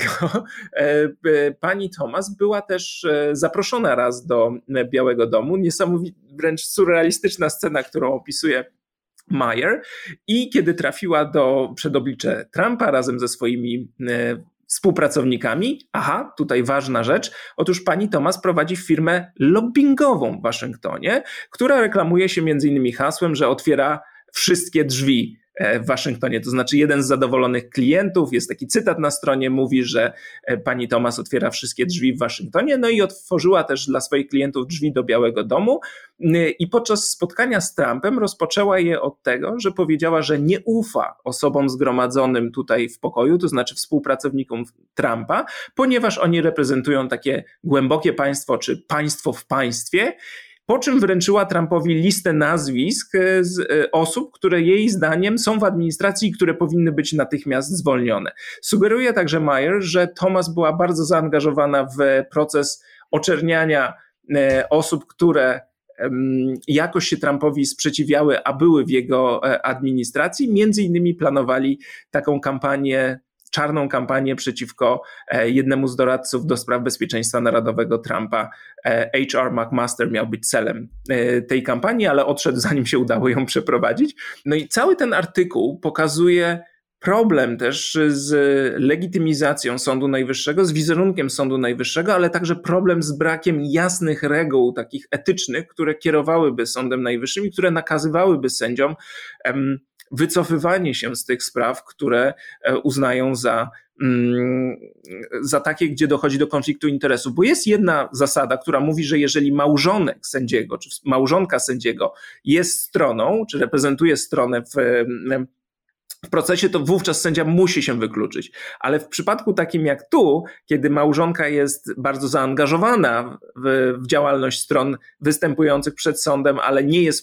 pani Thomas była też zaproszona raz do Białego Domu. Niesamowita, wręcz surrealistyczna scena, którą opisuje Mayer. I kiedy trafiła przed oblicze Trumpa razem ze swoimi współpracownikami, tutaj ważna rzecz, otóż pani Thomas prowadzi firmę lobbingową w Waszyngtonie, która reklamuje się między innymi hasłem, że otwiera wszystkie drzwi w Waszyngtonie, to znaczy jeden z zadowolonych klientów, jest taki cytat na stronie, mówi, że pani Thomas otwiera wszystkie drzwi w Waszyngtonie, no i otworzyła też dla swoich klientów drzwi do Białego Domu i podczas spotkania z Trumpem rozpoczęła je od tego, że powiedziała, że nie ufa osobom zgromadzonym tutaj w pokoju, to znaczy współpracownikom Trumpa, ponieważ oni reprezentują takie głębokie państwo, czy państwo w państwie, po czym wręczyła Trumpowi listę nazwisk z osób, które jej zdaniem są w administracji i które powinny być natychmiast zwolnione. Sugeruje także Mayer, że Thomas była bardzo zaangażowana w proces oczerniania osób, które jakoś się Trumpowi sprzeciwiały, a były w jego administracji. Między innymi planowali taką czarną kampanię przeciwko jednemu z doradców do spraw bezpieczeństwa narodowego Trumpa. H.R. McMaster miał być celem tej kampanii, ale odszedł, zanim się udało ją przeprowadzić. No i cały ten artykuł pokazuje problem też z legitymizacją Sądu Najwyższego, z wizerunkiem Sądu Najwyższego, ale także problem z brakiem jasnych reguł takich etycznych, które kierowałyby Sądem Najwyższym i które nakazywałyby sędziom wycofywanie się z tych spraw, które uznają za takie, gdzie dochodzi do konfliktu interesów. Bo jest jedna zasada, która mówi, że jeżeli małżonek sędziego, czy małżonka sędziego jest stroną, czy reprezentuje stronę w procesie, to wówczas sędzia musi się wykluczyć. Ale w przypadku takim jak tu, kiedy małżonka jest bardzo zaangażowana w działalność stron występujących przed sądem, ale nie jest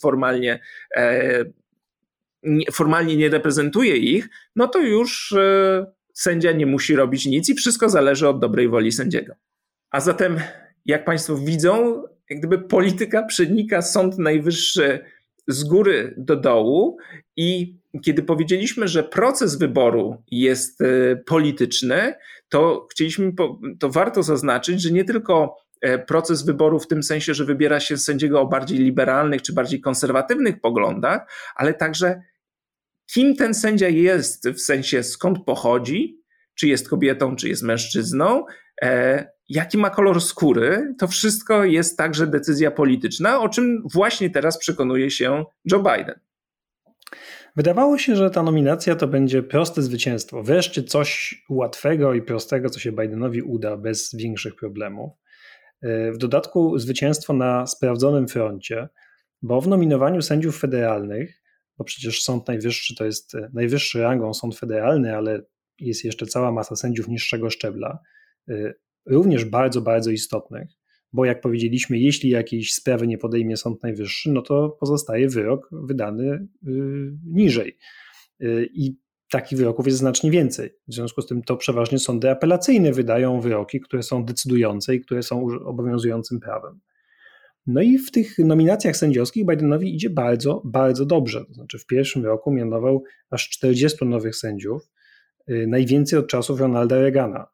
formalnie nie reprezentuje ich, no to już sędzia nie musi robić nic i wszystko zależy od dobrej woli sędziego. A zatem, jak Państwo widzą, jak gdyby polityka przenika Sąd Najwyższy z góry do dołu i kiedy powiedzieliśmy, że proces wyboru jest polityczny, to to warto zaznaczyć, że nie tylko proces wyboru w tym sensie, że wybiera się sędziego o bardziej liberalnych czy bardziej konserwatywnych poglądach, ale także kim ten sędzia jest, w sensie skąd pochodzi, czy jest kobietą, czy jest mężczyzną, jaki ma kolor skóry, to wszystko jest także decyzja polityczna, o czym właśnie teraz przekonuje się Joe Biden. Wydawało się, że ta nominacja to będzie proste zwycięstwo. Wreszcie coś łatwego i prostego, co się Bidenowi uda bez większych problemów. W dodatku zwycięstwo na sprawdzonym froncie, bo w nominowaniu sędziów federalnych, bo przecież Sąd Najwyższy to jest najwyższy rangą sąd federalny, ale jest jeszcze cała masa sędziów niższego szczebla, również bardzo, bardzo istotnych, bo jak powiedzieliśmy, jeśli jakiejś sprawy nie podejmie Sąd Najwyższy, no to pozostaje wyrok wydany niżej. I takich wyroków jest znacznie więcej. W związku z tym to przeważnie sądy apelacyjne wydają wyroki, które są decydujące i które są obowiązującym prawem. No i w tych nominacjach sędziowskich Bidenowi idzie bardzo, bardzo dobrze. To znaczy w pierwszym roku mianował aż 40 nowych sędziów, najwięcej od czasów Ronalda Reagana.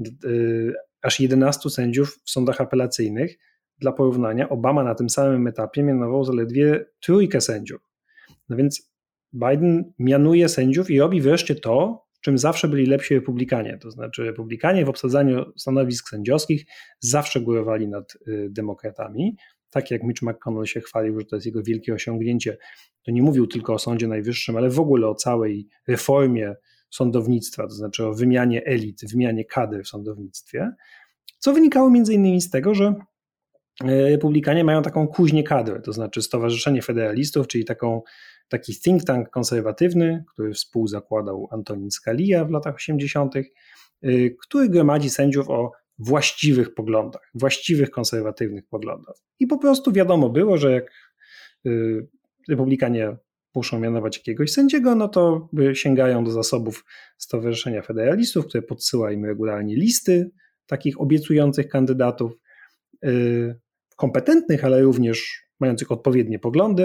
Aż 11 sędziów w sądach apelacyjnych. Dla porównania Obama na tym samym etapie mianował zaledwie 3 sędziów. No więc Biden mianuje sędziów i robi wreszcie to, w czym zawsze byli lepsi republikanie. To znaczy republikanie w obsadzaniu stanowisk sędziowskich zawsze górowali nad demokratami. Tak jak Mitch McConnell się chwalił, że to jest jego wielkie osiągnięcie, to nie mówił tylko o Sądzie Najwyższym, ale w ogóle o całej reformie sądownictwa, to znaczy o wymianie elit, wymianie kadr w sądownictwie, co wynikało między innymi z tego, że republikanie mają taką kuźnię kadr, to znaczy Stowarzyszenie Federalistów, czyli taki think tank konserwatywny, który współzakładał Antonin Scalia w latach 80., który gromadzi sędziów o właściwych poglądach, właściwych konserwatywnych poglądach. I po prostu wiadomo było, że jak republikanie muszą mianować jakiegoś sędziego, no to sięgają do zasobów Stowarzyszenia Federalistów, które podsyła im regularnie listy takich obiecujących kandydatów, kompetentnych, ale również mających odpowiednie poglądy.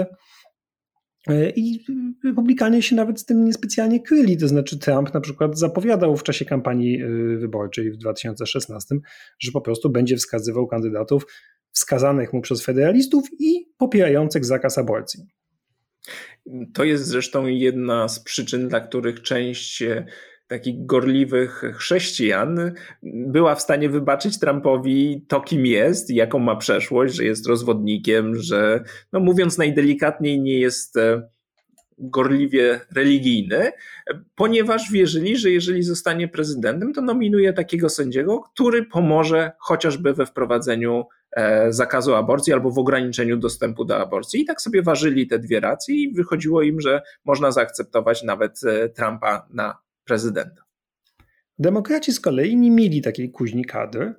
I republikanie się nawet z tym niespecjalnie kryli, to znaczy Trump na przykład zapowiadał w czasie kampanii wyborczej w 2016, że po prostu będzie wskazywał kandydatów wskazanych mu przez federalistów i popierających zakaz aborcji. To jest zresztą jedna z przyczyn, dla których część takich gorliwych chrześcijan była w stanie wybaczyć Trumpowi to, kim jest, jaką ma przeszłość, że jest rozwodnikiem, że no mówiąc najdelikatniej nie jest gorliwie religijny, ponieważ wierzyli, że jeżeli zostanie prezydentem, to nominuje takiego sędziego, który pomoże chociażby we wprowadzeniu zakazu aborcji albo w ograniczeniu dostępu do aborcji. I tak sobie ważyli te dwie racje i wychodziło im, że można zaakceptować nawet Trumpa na prezydenta. Demokraci z kolei nie mieli takiej kuźni kadr,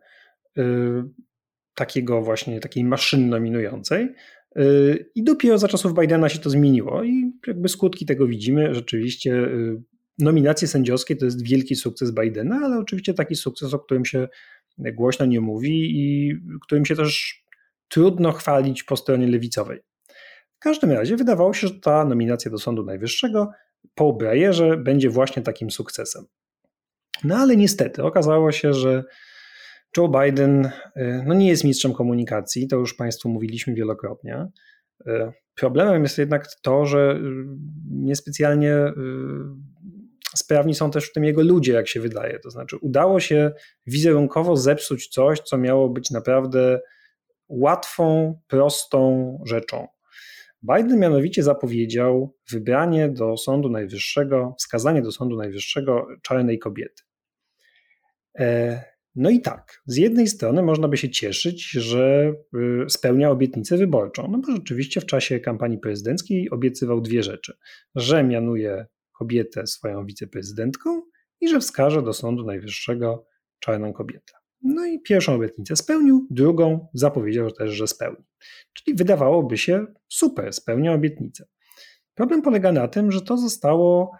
takiej maszyny nominującej, i dopiero za czasów Bidena się to zmieniło i jakby skutki tego widzimy. Rzeczywiście nominacje sędziowskie to jest wielki sukces Bidena, ale oczywiście taki sukces, o którym się głośno nie mówi i którym się też trudno chwalić po stronie lewicowej. W każdym razie wydawało się, że ta nominacja do Sądu Najwyższego po Breyerze będzie właśnie takim sukcesem. No ale niestety okazało się, że Joe Biden nie jest mistrzem komunikacji, to już Państwu mówiliśmy wielokrotnie. Problemem jest jednak to, że niespecjalnie sprawni są też w tym jego ludzie, jak się wydaje. To znaczy udało się wizerunkowo zepsuć coś, co miało być naprawdę łatwą, prostą rzeczą. Biden mianowicie zapowiedział wybranie do Sądu Najwyższego, wskazanie do Sądu Najwyższego czarnej kobiety. No i tak, z jednej strony można by się cieszyć, że spełnia obietnicę wyborczą, no bo rzeczywiście w czasie kampanii prezydenckiej obiecywał dwie rzeczy, że mianuje kobietę swoją wiceprezydentką i że wskaże do Sądu Najwyższego czarną kobietę. No i pierwszą obietnicę spełnił, drugą zapowiedział też, że spełni. Czyli wydawałoby się super, spełnia obietnicę. Problem polega na tym, że to zostało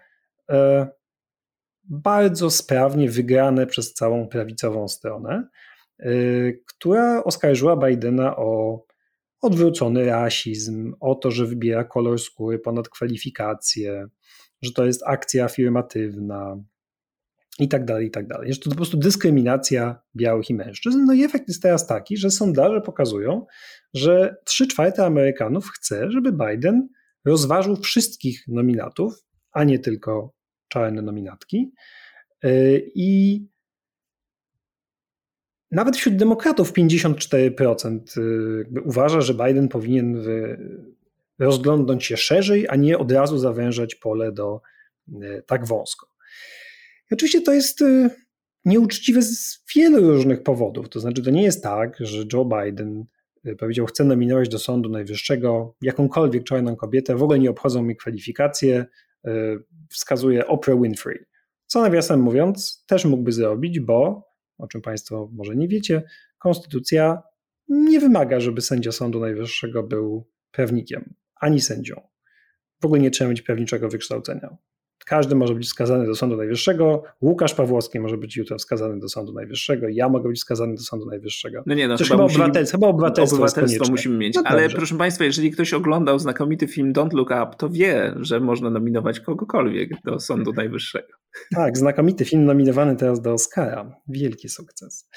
bardzo sprawnie wygrane przez całą prawicową stronę, która oskarżyła Bidena o odwrócony rasizm, o to, że wybiera kolor skóry ponad kwalifikacje, że to jest akcja afirmatywna i tak dalej, i tak dalej. Że to po prostu dyskryminacja białych i mężczyzn. No i efekt jest teraz taki, że sondaże pokazują, że 3/4 Amerykanów chce, żeby Biden rozważył wszystkich nominatów, a nie tylko czarne nominatki. I nawet wśród demokratów 54% jakby uważa, że Biden powinien rozglądnąć się szerzej, a nie od razu zawężać pole do tak wąsko. I oczywiście to jest nieuczciwe z wielu różnych powodów. To znaczy, to nie jest tak, że Joe Biden powiedział, chce nominować do Sądu Najwyższego jakąkolwiek czarną kobietę, w ogóle nie obchodzą mi kwalifikacje, wskazuje Oprah Winfrey. Co nawiasem mówiąc też mógłby zrobić, bo, o czym Państwo może nie wiecie, konstytucja nie wymaga, żeby sędzia Sądu Najwyższego był prawnikiem, ani sędzią. W ogóle nie trzeba mieć prawniczego wykształcenia. Każdy może być wskazany do Sądu Najwyższego, Łukasz Pawłowski może być jutro wskazany do Sądu Najwyższego, ja mogę być wskazany do Sądu Najwyższego. No nie, no chyba obywatelstwo musimy mieć, no ale proszę Państwa, jeżeli ktoś oglądał znakomity film Don't Look Up, to wie, że można nominować kogokolwiek do Sądu Najwyższego. Tak, znakomity film nominowany teraz do Oscara. Wielki sukces.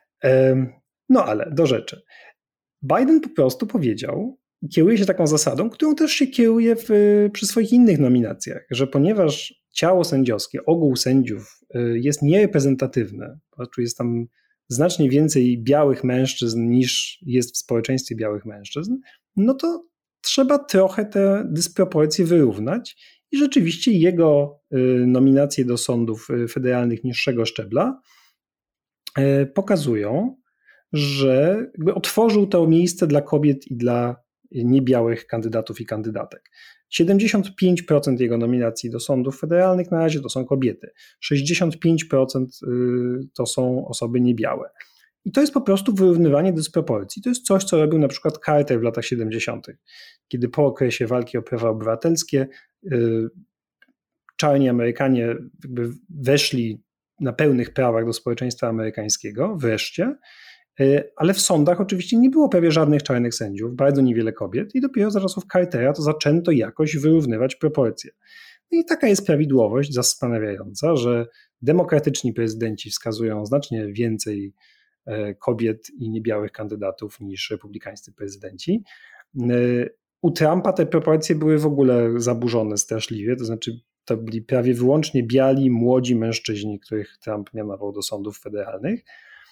No ale do rzeczy. Biden po prostu powiedział, i kieruje się taką zasadą, którą też się kieruje przy swoich innych nominacjach, że ponieważ ciało sędziowskie, ogół sędziów jest niereprezentatywne, znaczy jest tam znacznie więcej białych mężczyzn niż jest w społeczeństwie białych mężczyzn, no to trzeba trochę te dysproporcje wyrównać i rzeczywiście jego nominacje do sądów federalnych niższego szczebla pokazują, że jakby otworzył to miejsce dla kobiet i dla niebiałych kandydatów i kandydatek. 75% jego nominacji do sądów federalnych na razie to są kobiety. 65% to są osoby niebiałe. I to jest po prostu wyrównywanie dysproporcji. To jest coś, co robił na przykład Carter w latach 70., kiedy po okresie walki o prawa obywatelskie czarni Amerykanie jakby weszli na pełnych prawach do społeczeństwa amerykańskiego, wreszcie, ale w sądach oczywiście nie było prawie żadnych czarnych sędziów, bardzo niewiele kobiet i dopiero za czasów Cartera to zaczęto jakoś wyrównywać proporcje. No i taka jest prawidłowość zastanawiająca, że demokratyczni prezydenci wskazują znacznie więcej kobiet i niebiałych kandydatów niż republikańscy prezydenci. U Trumpa te proporcje były w ogóle zaburzone straszliwie, to znaczy to byli prawie wyłącznie biali, młodzi mężczyźni, których Trump mianował do sądów federalnych.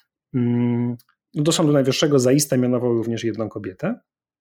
Do Sądu Najwyższego zaiste mianował również jedną kobietę,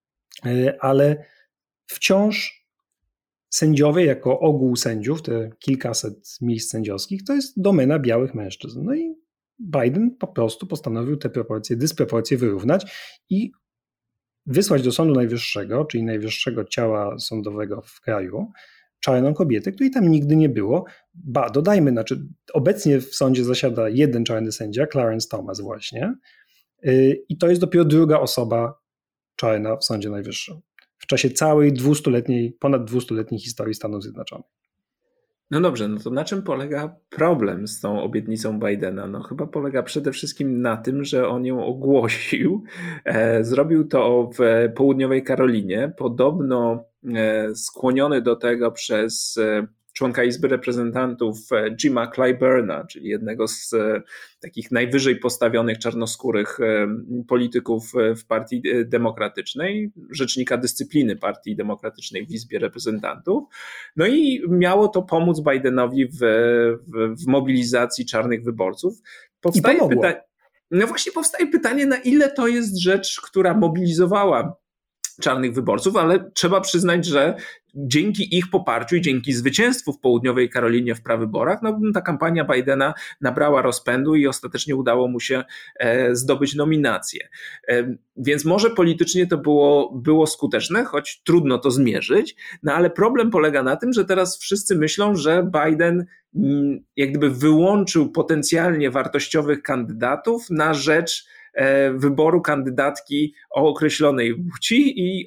ale wciąż sędziowie jako ogół sędziów, te kilkaset miejsc sędziowskich, to jest domena białych mężczyzn. No i Biden po prostu postanowił te dysproporcje wyrównać i wysłać do Sądu Najwyższego, czyli najwyższego ciała sądowego w kraju, czarną kobietę, której tam nigdy nie było. Dodajmy, obecnie w sądzie zasiada jeden czarny sędzia, Clarence Thomas właśnie, i to jest dopiero druga osoba czarna w Sądzie Najwyższym w czasie całej ponad 200-letniej historii Stanów Zjednoczonych. No dobrze, no to na czym polega problem z tą obietnicą Bidena? No chyba polega przede wszystkim na tym, że on ją ogłosił. Zrobił to w Południowej Karolinie. Podobno skłoniony do tego przez członka Izby Reprezentantów Jima Clyburna, czyli jednego z takich najwyżej postawionych czarnoskórych polityków w Partii Demokratycznej, rzecznika dyscypliny Partii Demokratycznej w Izbie Reprezentantów. No i miało to pomóc Bidenowi w mobilizacji czarnych wyborców. Powstaje pytanie, na ile to jest rzecz, która mobilizowała czarnych wyborców, ale trzeba przyznać, że dzięki ich poparciu i dzięki zwycięstwu w Południowej Karolinie w prawyborach, ta kampania Bidena nabrała rozpędu i ostatecznie udało mu się zdobyć nominację. Więc może politycznie to było skuteczne, choć trudno to zmierzyć, ale problem polega na tym, że teraz wszyscy myślą, że Biden jak gdyby wyłączył potencjalnie wartościowych kandydatów na rzecz wyboru kandydatki o określonej płci i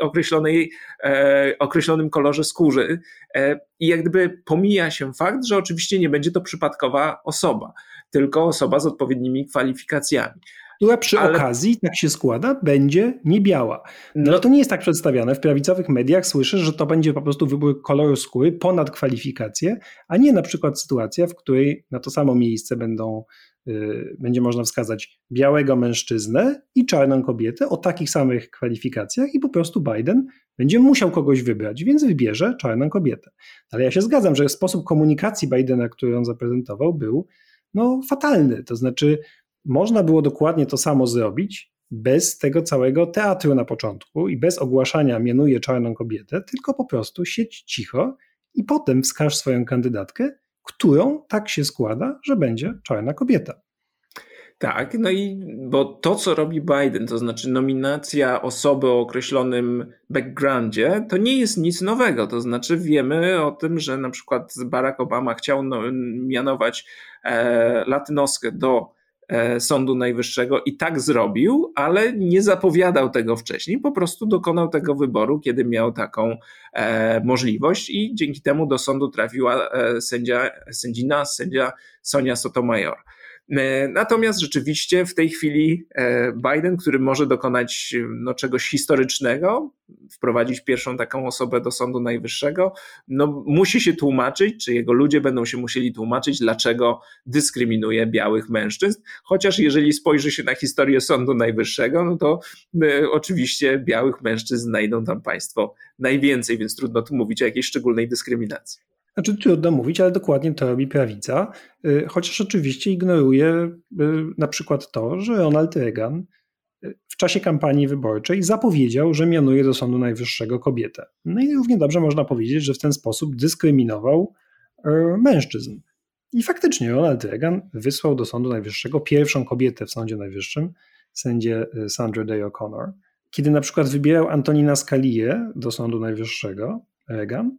określonym kolorze skóry. I jak gdyby pomija się fakt, że oczywiście nie będzie to przypadkowa osoba, tylko osoba z odpowiednimi kwalifikacjami. Która przy okazji, tak się składa, będzie niebiała. No to nie jest tak przedstawiane. W prawicowych mediach słyszę, że to będzie po prostu wybór koloru skóry ponad kwalifikacje, a nie na przykład sytuacja, w której na to samo miejsce będzie można wskazać białego mężczyznę i czarną kobietę o takich samych kwalifikacjach i po prostu Biden będzie musiał kogoś wybrać, więc wybierze czarną kobietę. Ale ja się zgadzam, że sposób komunikacji Bidena, który on zaprezentował, był fatalny. To znaczy można było dokładnie to samo zrobić bez tego całego teatru na początku i bez ogłaszania mianuję czarną kobietę, tylko po prostu siedź cicho i potem wskaż swoją kandydatkę, którą tak się składa, że będzie czarna kobieta. Tak, no i bo to, co robi Biden, to znaczy nominacja osoby o określonym backgroundzie, to nie jest nic nowego. To znaczy wiemy o tym, że na przykład Barack Obama chciał mianować latynoskę do Sądu Najwyższego i tak zrobił, ale nie zapowiadał tego wcześniej, po prostu dokonał tego wyboru, kiedy miał taką możliwość i dzięki temu do sądu trafiła sędzia Sonia Sotomayor. Natomiast rzeczywiście w tej chwili Biden, który może dokonać czegoś historycznego, wprowadzić pierwszą taką osobę do Sądu Najwyższego, musi się tłumaczyć, czy jego ludzie będą się musieli tłumaczyć, dlaczego dyskryminuje białych mężczyzn, chociaż jeżeli spojrzy się na historię Sądu Najwyższego, to oczywiście białych mężczyzn znajdą tam państwo najwięcej, więc trudno tu mówić o jakiejś szczególnej dyskryminacji. Znaczy trudno mówić, ale dokładnie to robi prawica, chociaż oczywiście ignoruje na przykład to, że Ronald Reagan w czasie kampanii wyborczej zapowiedział, że mianuje do Sądu Najwyższego kobietę. No i równie dobrze można powiedzieć, że w ten sposób dyskryminował mężczyzn. I faktycznie Ronald Reagan wysłał do Sądu Najwyższego pierwszą kobietę w Sądzie Najwyższym, sędzię Sandra Day O'Connor. Kiedy na przykład wybierał Antonina Scalię do Sądu Najwyższego, Reagan,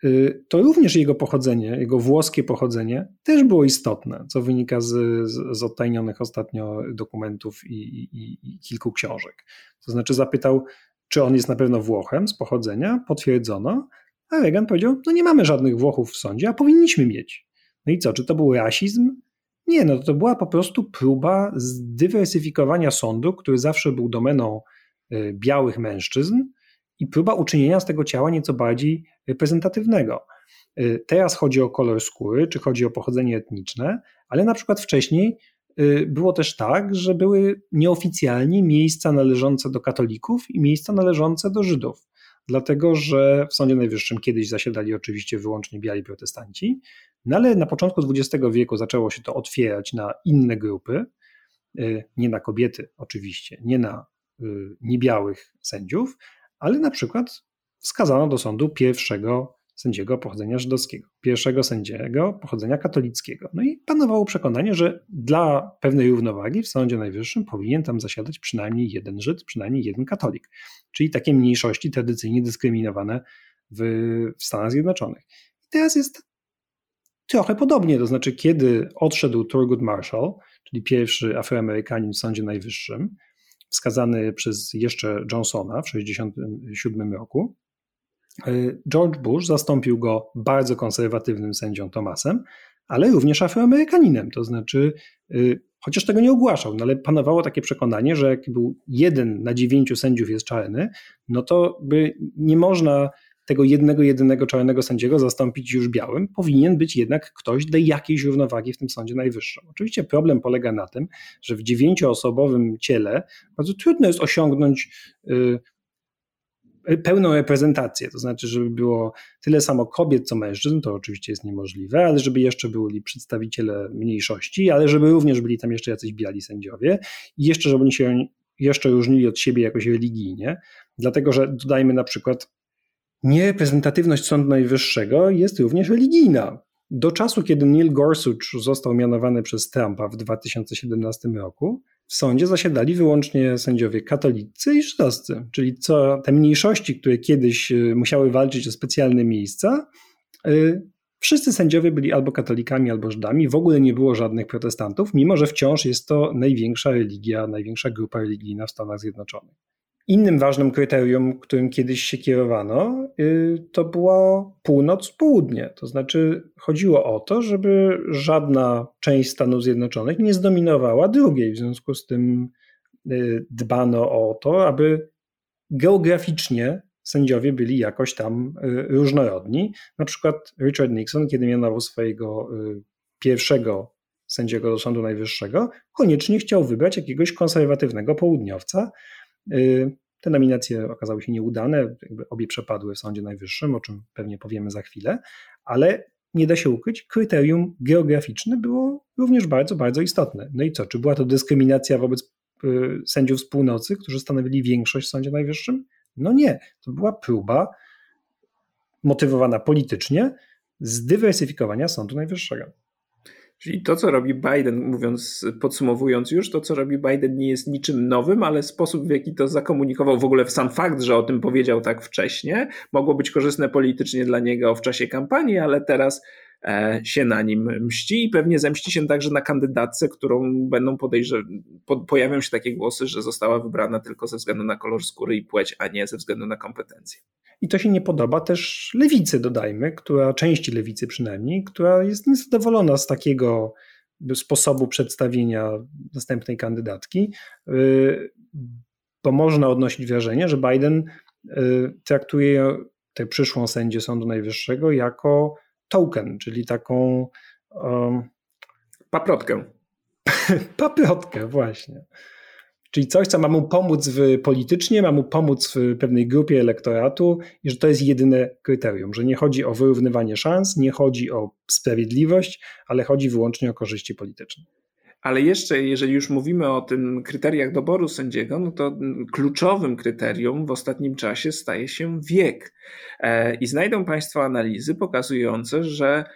to również jego pochodzenie, jego włoskie pochodzenie też było istotne, co wynika z odtajnionych ostatnio dokumentów i kilku książek. To znaczy zapytał, czy on jest na pewno Włochem z pochodzenia, potwierdzono, a Reagan powiedział, nie mamy żadnych Włochów w sądzie, a powinniśmy mieć. No i co, czy to był rasizm? Nie, to była po prostu próba zdywersyfikowania sądu, który zawsze był domeną białych mężczyzn, i próba uczynienia z tego ciała nieco bardziej reprezentatywnego. Teraz chodzi o kolor skóry, czy chodzi o pochodzenie etniczne, ale na przykład wcześniej było też tak, że były nieoficjalnie miejsca należące do katolików i miejsca należące do Żydów. Dlatego, że w Sądzie Najwyższym kiedyś zasiadali oczywiście wyłącznie biali protestanci, ale na początku XX wieku zaczęło się to otwierać na inne grupy, nie na kobiety oczywiście, nie na niebiałych sędziów, ale na przykład wskazano do sądu pierwszego sędziego pochodzenia żydowskiego, pierwszego sędziego pochodzenia katolickiego. No i panowało przekonanie, że dla pewnej równowagi w Sądzie Najwyższym powinien tam zasiadać przynajmniej jeden Żyd, przynajmniej jeden katolik, czyli takie mniejszości tradycyjnie dyskryminowane w Stanach Zjednoczonych. I teraz jest trochę podobnie, to znaczy kiedy odszedł Thurgood Marshall, czyli pierwszy Afroamerykanin w Sądzie Najwyższym, wskazany przez jeszcze Johnsona w 1967 roku. George Bush zastąpił go bardzo konserwatywnym sędzią Thomasem, ale również Afroamerykaninem, to znaczy, chociaż tego nie ogłaszał, ale panowało takie przekonanie, że jak był 1 na 9 sędziów jest czarny, to by nie można tego jedynego czarnego sędziego zastąpić już białym, powinien być jednak ktoś dla jakiejś równowagi w tym Sądzie Najwyższym. Oczywiście problem polega na tym, że w 9-osobowym ciele bardzo trudno jest osiągnąć pełną reprezentację, to znaczy, żeby było tyle samo kobiet, co mężczyzn, to oczywiście jest niemożliwe, ale żeby jeszcze byli przedstawiciele mniejszości, ale żeby również byli tam jeszcze jacyś biali sędziowie i jeszcze, żeby oni się jeszcze różnili od siebie jakoś religijnie, dlatego, że dodajmy na przykład niereprezentatywność Sądu Najwyższego jest również religijna. Do czasu, kiedy Neil Gorsuch został mianowany przez Trumpa w 2017 roku, w sądzie zasiadali wyłącznie sędziowie katolicy i żydowscy, czyli te mniejszości, które kiedyś musiały walczyć o specjalne miejsca, wszyscy sędziowie byli albo katolikami, albo Żydami, w ogóle nie było żadnych protestantów, mimo że wciąż jest to największa religia, największa grupa religijna w Stanach Zjednoczonych. Innym ważnym kryterium, którym kiedyś się kierowano, to była północ-południe. To znaczy chodziło o to, żeby żadna część Stanów Zjednoczonych nie zdominowała drugiej. W związku z tym dbano o to, aby geograficznie sędziowie byli jakoś tam różnorodni. Na przykład Richard Nixon, kiedy mianował swojego pierwszego sędziego do Sądu Najwyższego, koniecznie chciał wybrać jakiegoś konserwatywnego południowca. Te nominacje okazały się nieudane, obie przepadły w Sądzie Najwyższym, o czym pewnie powiemy za chwilę, ale nie da się ukryć, kryterium geograficzne było również bardzo, bardzo istotne. No i co, czy była to dyskryminacja wobec sędziów z północy, którzy stanowili większość w Sądzie Najwyższym? No nie, to była próba motywowana politycznie zdywersyfikowania Sądu Najwyższego. Czyli to, co robi Biden, podsumowując już, to, co robi Biden nie jest niczym nowym, ale sposób, w jaki to zakomunikował, w ogóle sam fakt, że o tym powiedział tak wcześnie, mogło być korzystne politycznie dla niego w czasie kampanii, ale teraz się na nim mści i pewnie zemści się także na kandydatce, którą będą pojawią się takie głosy, że została wybrana tylko ze względu na kolor skóry i płeć, a nie ze względu na kompetencje. I to się nie podoba też lewicy, dodajmy, części lewicy przynajmniej, która jest niezadowolona z takiego sposobu przedstawienia następnej kandydatki, bo można odnosić wrażenie, że Biden traktuje tę przyszłą sędzię Sądu Najwyższego jako token, czyli taką paprotkę. Paprotkę, właśnie. Czyli coś, co ma mu pomóc politycznie, ma mu pomóc w pewnej grupie elektoratu i że to jest jedyne kryterium, że nie chodzi o wyrównywanie szans, nie chodzi o sprawiedliwość, ale chodzi wyłącznie o korzyści polityczne. Ale jeszcze, jeżeli już mówimy o tym kryteriach doboru sędziego, no to kluczowym kryterium w ostatnim czasie staje się wiek. I znajdą Państwo analizy pokazujące, że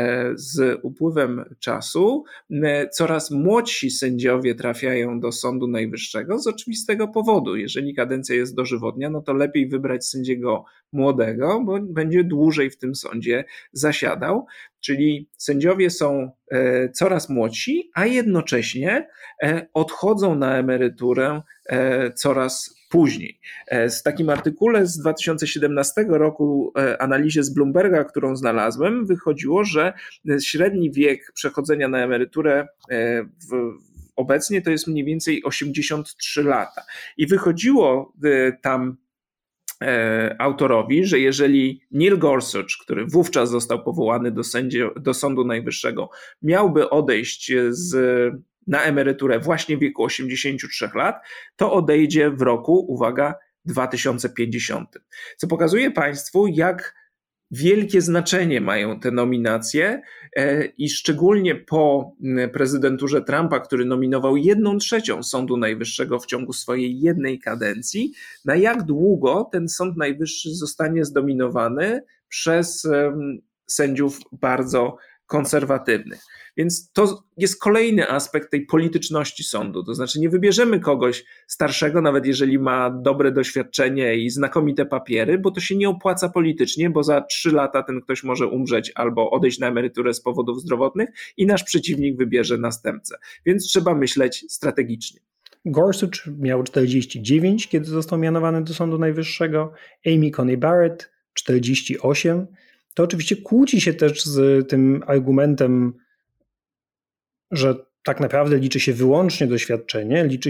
z upływem czasu coraz młodsi sędziowie trafiają do Sądu Najwyższego z oczywistego powodu. Jeżeli kadencja jest dożywotnia, no to lepiej wybrać sędziego młodego, bo będzie dłużej w tym sądzie zasiadał. Czyli sędziowie są coraz młodsi, a jednocześnie odchodzą na emeryturę coraz później. Z takim artykule z 2017 roku, analizie z Bloomberga, którą znalazłem, wychodziło, że średni wiek przechodzenia na emeryturę obecnie to jest mniej więcej 83 lata. I wychodziło tam autorowi, że jeżeli Neil Gorsuch, który wówczas został powołany do Sądu Najwyższego, miałby odejść na emeryturę właśnie w wieku 83 lat, to odejdzie w roku, uwaga, 2050. Co pokazuje Państwu, jak wielkie znaczenie mają te nominacje i szczególnie po prezydenturze Trumpa, który nominował 1/3 Sądu Najwyższego w ciągu swojej jednej kadencji, na jak długo ten Sąd Najwyższy zostanie zdominowany przez sędziów bardzo konserwatywnych. Więc to jest kolejny aspekt tej polityczności sądu. To znaczy nie wybierzemy kogoś starszego, nawet jeżeli ma dobre doświadczenie i znakomite papiery, bo to się nie opłaca politycznie, bo za 3 lata ten ktoś może umrzeć albo odejść na emeryturę z powodów zdrowotnych i nasz przeciwnik wybierze następcę. Więc trzeba myśleć strategicznie. Gorsuch miał 49, kiedy został mianowany do Sądu Najwyższego, Amy Coney Barrett 48. To oczywiście kłóci się też z tym argumentem, że tak naprawdę liczy się wyłącznie doświadczenie, liczą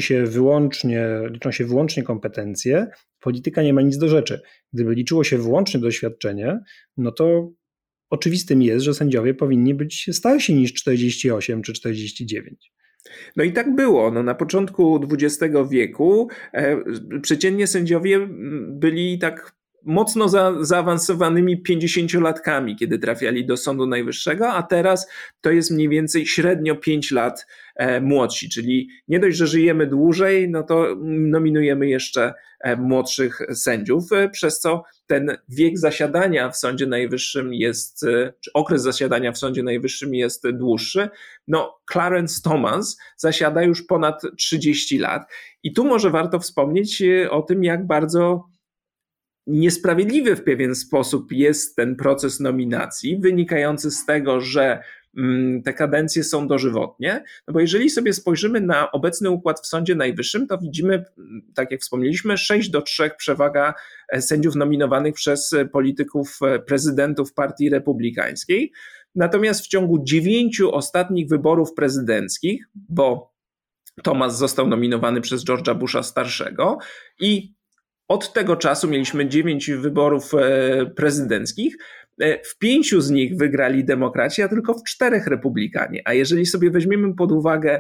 się wyłącznie kompetencje. Polityka nie ma nic do rzeczy. Gdyby liczyło się wyłącznie doświadczenie, no to oczywistym jest, że sędziowie powinni być starsi niż 48 czy 49. No i tak było. Na początku XX wieku przeciętnie sędziowie byli tak mocno zaawansowanymi 50-latkami, kiedy trafiali do Sądu Najwyższego, a teraz to jest mniej więcej średnio 5 lat młodsi, czyli nie dość, że żyjemy dłużej, no to nominujemy jeszcze młodszych sędziów, przez co ten wiek zasiadania w Sądzie Najwyższym czy okres zasiadania w Sądzie Najwyższym jest dłuższy. Clarence Thomas zasiada już ponad 30 lat i tu może warto wspomnieć o tym, jak bardzo niesprawiedliwy w pewien sposób jest ten proces nominacji, wynikający z tego, że te kadencje są dożywotnie, bo jeżeli sobie spojrzymy na obecny układ w Sądzie Najwyższym, to widzimy, tak jak wspomnieliśmy, 6-3 przewaga sędziów nominowanych przez polityków, prezydentów Partii Republikańskiej. Natomiast w ciągu 9 ostatnich wyborów prezydenckich, bo Thomas został nominowany przez George'a Busha starszego i od tego czasu mieliśmy 9 wyborów prezydenckich. W 5 z nich wygrali demokraci, a tylko w 4 republikanie. A jeżeli sobie weźmiemy pod uwagę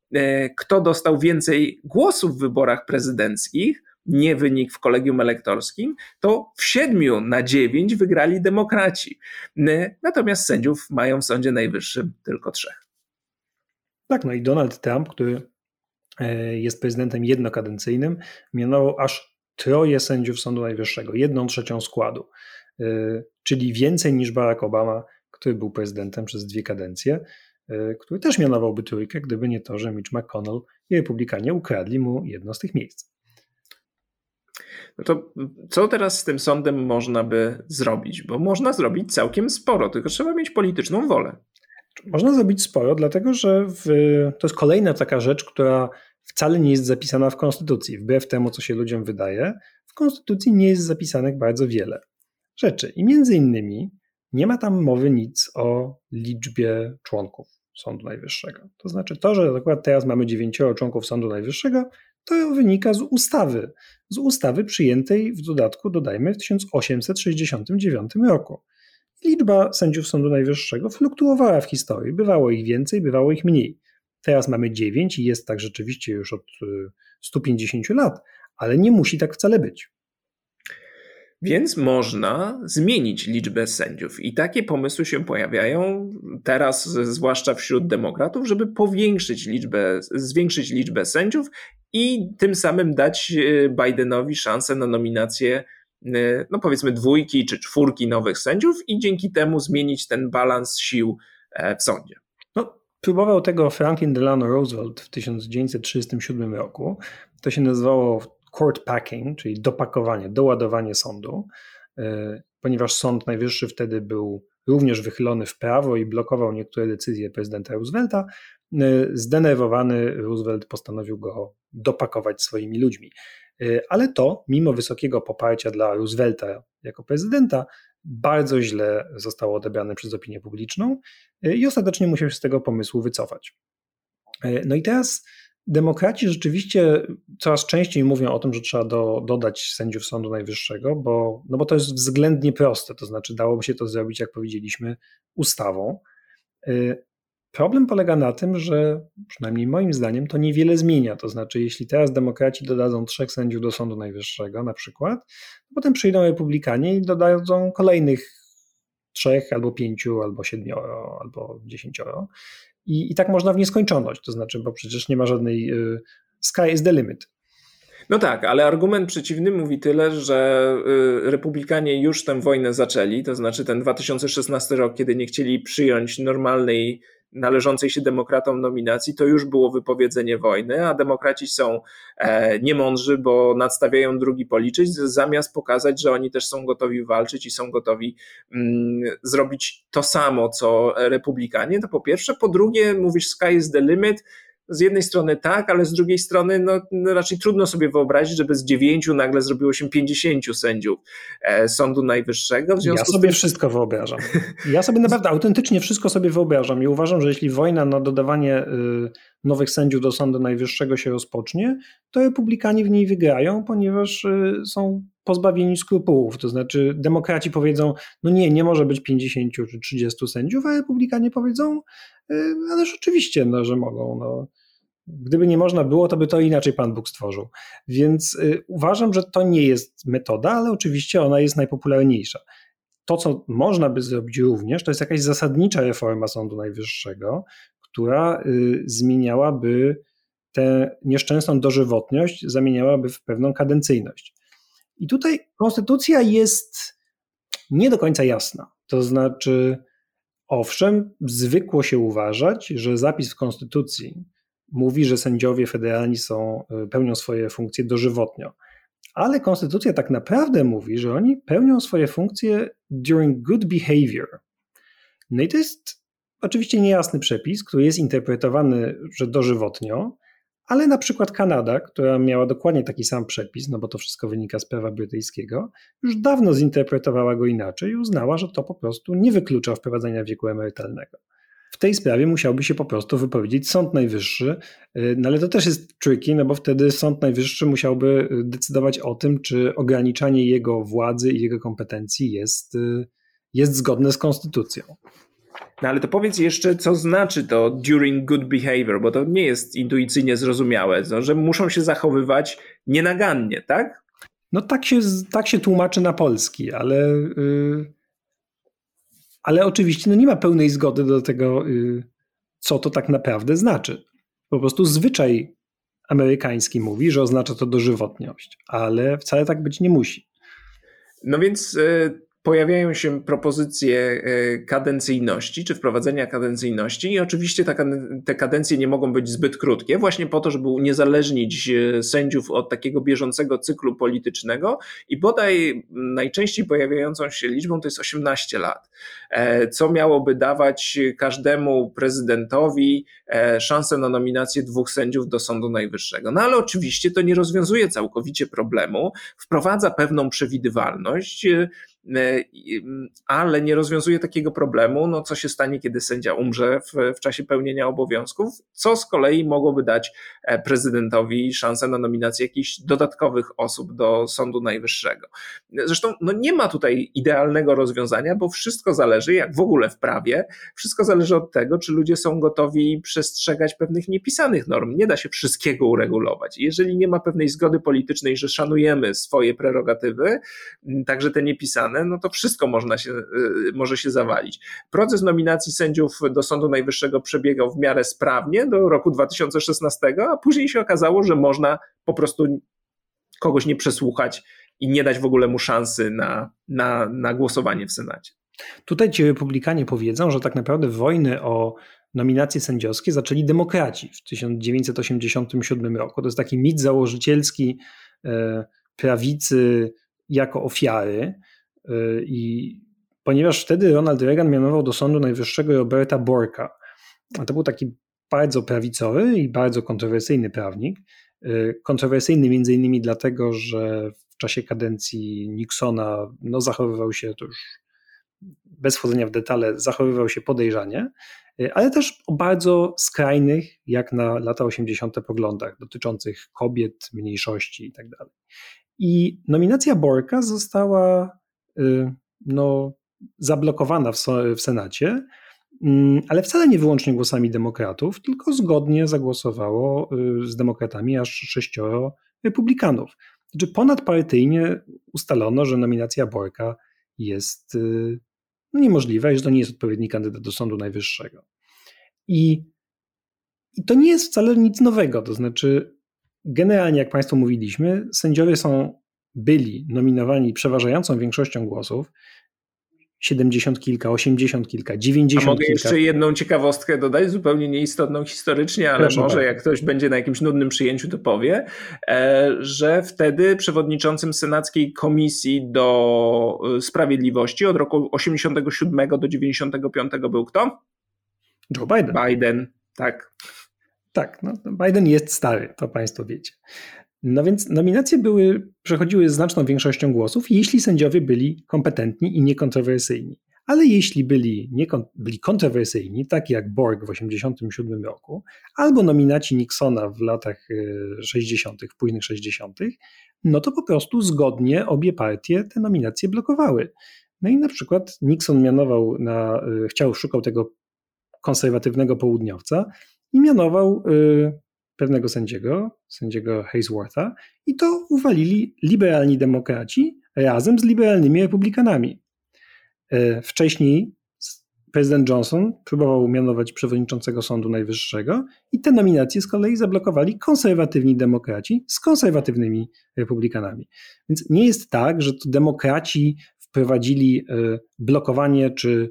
kto dostał więcej głosów w wyborach prezydenckich, nie wynik w kolegium elektorskim, to w 7 na 9 wygrali demokraci. Natomiast sędziów mają w Sądzie Najwyższym tylko 3. Tak, no i Donald Trump, który jest prezydentem jednokadencyjnym, mianował aż 3 sędziów Sądu Najwyższego, 1/3 składu, czyli więcej niż Barack Obama, który był prezydentem przez 2 kadencje, który też mianowałby 3, gdyby nie to, że Mitch McConnell i Republikanie ukradli mu jedno z tych miejsc. No to co teraz z tym sądem można by zrobić? Bo można zrobić całkiem sporo, tylko trzeba mieć polityczną wolę. Można zrobić sporo, dlatego że to jest kolejna taka rzecz, która wcale nie jest zapisana w Konstytucji. Wbrew temu, co się ludziom wydaje, w Konstytucji nie jest zapisanych bardzo wiele rzeczy. I między innymi nie ma tam mowy nic o liczbie członków Sądu Najwyższego. To znaczy to, że akurat teraz mamy 9 członków Sądu Najwyższego, to wynika z ustawy. Z ustawy przyjętej w dodatku, dodajmy, w 1869 roku. Liczba sędziów Sądu Najwyższego fluktuowała w historii. Bywało ich więcej, bywało ich mniej. Teraz mamy 9 i jest tak rzeczywiście już od 150 lat, ale nie musi tak wcale być. Więc można zmienić liczbę sędziów i takie pomysły się pojawiają teraz, zwłaszcza wśród demokratów, żeby zwiększyć liczbę sędziów i tym samym dać Bidenowi szansę na nominację, no powiedzmy 2 czy 4 nowych sędziów i dzięki temu zmienić ten balans sił w sądzie. No, próbował tego Franklin Delano Roosevelt w 1937 roku. To się nazywało court packing, czyli dopakowanie, doładowanie sądu, ponieważ Sąd Najwyższy wtedy był również wychylony w prawo i blokował niektóre decyzje prezydenta Roosevelta. Zdenerwowany Roosevelt postanowił go dopakować swoimi ludźmi. Ale to, mimo wysokiego poparcia dla Roosevelta jako prezydenta, bardzo źle zostało odebrane przez opinię publiczną i ostatecznie musiał się z tego pomysłu wycofać. No i teraz demokraci rzeczywiście coraz częściej mówią o tym, że trzeba dodać sędziów Sądu Najwyższego, bo to jest względnie proste, to znaczy dałoby się to zrobić, jak powiedzieliśmy, ustawą. Problem polega na tym, że przynajmniej moim zdaniem to niewiele zmienia, to znaczy jeśli teraz demokraci dodadzą 3 sędziów do Sądu Najwyższego na przykład, potem przyjdą republikanie i dodadzą kolejnych 3 albo 5 albo 7 albo 10. I tak można w nieskończoność, to znaczy, bo przecież nie ma żadnej sky is the limit. No tak, ale argument przeciwny mówi tyle, że republikanie już tę wojnę zaczęli, to znaczy ten 2016 rok, kiedy nie chcieli przyjąć normalnej, należącej się demokratom nominacji, to już było wypowiedzenie wojny, a demokraci są niemądrzy, bo nadstawiają drugi policzyć, zamiast pokazać, że oni też są gotowi walczyć i są gotowi zrobić to samo, co republikanie, to po pierwsze. Po drugie, mówisz sky is the limit. Z jednej strony tak, ale z drugiej strony no raczej trudno sobie wyobrazić, żeby z 9 nagle zrobiło się 50 sędziów Sądu Najwyższego. Ja sobie wszystko wyobrażam. Ja sobie naprawdę autentycznie wszystko sobie wyobrażam i uważam, że jeśli wojna na dodawanie nowych sędziów do Sądu Najwyższego się rozpocznie, to republikanie w niej wygrają, ponieważ są pozbawieni skrupułów. To znaczy demokraci powiedzą, no nie może być 50 czy 30 sędziów, a republikanie powiedzą, ależ oczywiście, że mogą. Gdyby nie można było, to by to inaczej Pan Bóg stworzył. Więc uważam, że to nie jest metoda, ale oczywiście ona jest najpopularniejsza. To, co można by zrobić również, to jest jakaś zasadnicza reforma Sądu Najwyższego, która zmieniałaby tę nieszczęsną dożywotność, zamieniałaby w pewną kadencyjność. I tutaj konstytucja jest nie do końca jasna. To znaczy, owszem, zwykło się uważać, że zapis w konstytucji mówi, że sędziowie federalni pełnią swoje funkcje dożywotnio. Ale konstytucja tak naprawdę mówi, że oni pełnią swoje funkcje during good behavior. No i to jest oczywiście niejasny przepis, który jest interpretowany, że dożywotnio, ale na przykład Kanada, która miała dokładnie taki sam przepis, no bo to wszystko wynika z prawa brytyjskiego, już dawno zinterpretowała go inaczej i uznała, że to po prostu nie wyklucza wprowadzenia wieku emerytalnego. W tej sprawie musiałby się po prostu wypowiedzieć Sąd Najwyższy, no ale to też jest tricky, no bo wtedy Sąd Najwyższy musiałby decydować o tym, czy ograniczanie jego władzy i jego kompetencji jest zgodne z konstytucją. No ale to powiedz jeszcze, co znaczy to during good behavior, bo to nie jest intuicyjnie zrozumiałe, no, że muszą się zachowywać nienagannie, tak? No tak się tłumaczy na polski, ale oczywiście no nie ma pełnej zgody do tego, co to tak naprawdę znaczy. Po prostu zwyczaj amerykański mówi, że oznacza to dożywotność, ale wcale tak być nie musi. No więc pojawiają się propozycje kadencyjności, czy wprowadzenia kadencyjności i oczywiście te kadencje nie mogą być zbyt krótkie, właśnie po to, żeby uniezależnić sędziów od takiego bieżącego cyklu politycznego i bodaj najczęściej pojawiającą się liczbą to jest 18 lat, co miałoby dawać każdemu prezydentowi szansę na nominację 2 sędziów do Sądu Najwyższego. No ale oczywiście to nie rozwiązuje całkowicie problemu, wprowadza pewną przewidywalność, ale nie rozwiązuje takiego problemu, no co się stanie, kiedy sędzia umrze w czasie pełnienia obowiązków, co z kolei mogłoby dać prezydentowi szansę na nominację jakichś dodatkowych osób do Sądu Najwyższego. Zresztą no nie ma tutaj idealnego rozwiązania, bo wszystko zależy, jak w ogóle w prawie, wszystko zależy od tego, czy ludzie są gotowi przestrzegać pewnych niepisanych norm. Nie da się wszystkiego uregulować. Jeżeli nie ma pewnej zgody politycznej, że szanujemy swoje prerogatywy, także te niepisane, no to wszystko może się zawalić. Proces nominacji sędziów do Sądu Najwyższego przebiegał w miarę sprawnie do roku 2016, a później się okazało, że można po prostu kogoś nie przesłuchać i nie dać w ogóle mu szansy na głosowanie w Senacie. Tutaj ci republikanie powiedzą, że tak naprawdę wojny o nominacje sędziowskie zaczęli demokraci w 1987 roku. To jest taki mit założycielski prawicy jako ofiary. I ponieważ wtedy Ronald Reagan mianował do Sądu Najwyższego Roberta Borka, a to był taki bardzo prawicowy i bardzo kontrowersyjny prawnik. Kontrowersyjny między innymi dlatego, że w czasie kadencji Nixona zachowywał się, to już bez wchodzenia w detale, zachowywał się podejrzanie, ale też o bardzo skrajnych, jak na lata 80. poglądach dotyczących kobiet, mniejszości i tak dalej. I nominacja Borka została zablokowana w Senacie, ale wcale nie wyłącznie głosami demokratów, tylko zgodnie zagłosowało z demokratami aż 6 republikanów. Znaczy ponadpartyjnie ustalono, że nominacja Borka jest niemożliwa i że to nie jest odpowiedni kandydat do Sądu Najwyższego. I to nie jest wcale nic nowego, to znaczy generalnie, jak Państwu mówiliśmy, sędziowie byli nominowani przeważającą większością głosów, 70 kilka, 80 kilka, 90 kilka. A mogę jeszcze jedną ciekawostkę dodać, zupełnie nieistotną historycznie, ale proszę może bardzo. Jak ktoś będzie na jakimś nudnym przyjęciu, to powie, że wtedy przewodniczącym Senackiej Komisji do Sprawiedliwości od roku 87 do 95 był kto? Joe Biden. Biden, tak. Tak, Biden jest stary, to Państwo wiecie. No więc nominacje przechodziły znaczną większością głosów, jeśli sędziowie byli kompetentni i niekontrowersyjni. Ale jeśli byli kontrowersyjni, tak jak Bork w 1987 roku, albo nominaci Nixona w latach 60., w późnych 60., no to po prostu zgodnie obie partie te nominacje blokowały. No i na przykład Nixon szukał tego konserwatywnego południowca i mianował pewnego sędziego Hayswortha i to uwalili liberalni demokraci razem z liberalnymi republikanami. Wcześniej prezydent Johnson próbował mianować przewodniczącego Sądu Najwyższego i te nominacje z kolei zablokowali konserwatywni demokraci z konserwatywnymi republikanami. Więc nie jest tak, że to demokraci wprowadzili blokowanie czy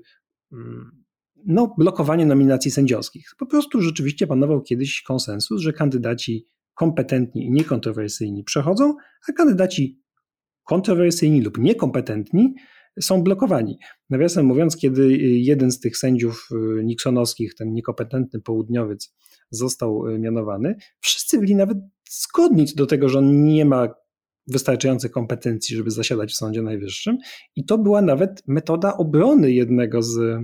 blokowanie nominacji sędziowskich. Po prostu rzeczywiście panował kiedyś konsensus, że kandydaci kompetentni i niekontrowersyjni przechodzą, a kandydaci kontrowersyjni lub niekompetentni są blokowani. Nawiasem mówiąc, kiedy jeden z tych sędziów nixonowskich, ten niekompetentny południowiec, został mianowany, wszyscy byli nawet zgodni co do tego, że on nie ma wystarczających kompetencji, żeby zasiadać w Sądzie Najwyższym i to była nawet metoda obrony jednego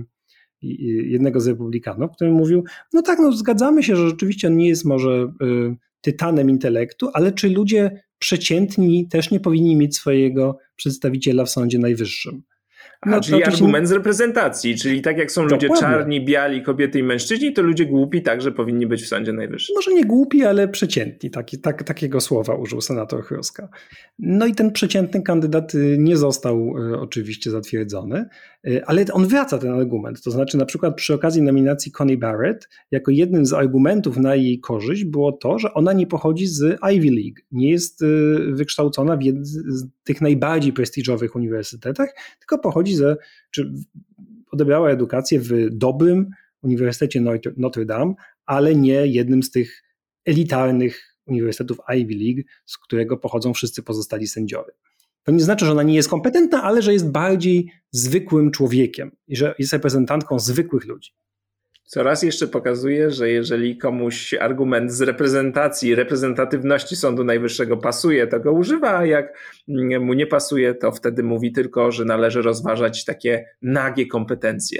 z republikanów, który mówił, zgadzamy się, że rzeczywiście on nie jest może tytanem intelektu, ale czy ludzie przeciętni też nie powinni mieć swojego przedstawiciela w Sądzie Najwyższym? Czyli argument z reprezentacji, czyli tak jak są ludzie czarni, biali, kobiety i mężczyźni, to ludzie głupi także powinni być w Sądzie Najwyższym. Może nie głupi, ale przeciętni. Takiego słowa użył senator Chruska. No i ten przeciętny kandydat nie został oczywiście zatwierdzony, ale on wraca ten argument. To znaczy na przykład przy okazji nominacji Coney Barrett, jako jednym z argumentów na jej korzyść było to, że ona nie pochodzi z Ivy League, nie jest wykształcona w z tych najbardziej prestiżowych uniwersytetach, tylko pochodzi czy odebrała edukację w dobrym Uniwersytecie Notre Dame, ale nie jednym z tych elitarnych uniwersytetów Ivy League, z którego pochodzą wszyscy pozostali sędziowie. To nie znaczy, że ona nie jest kompetentna, ale że jest bardziej zwykłym człowiekiem i że jest reprezentantką zwykłych ludzi. Coraz jeszcze pokazuje, że jeżeli komuś argument z reprezentatywności Sądu Najwyższego pasuje, to go używa, a jak mu nie pasuje, to wtedy mówi tylko, że należy rozważać takie nagie kompetencje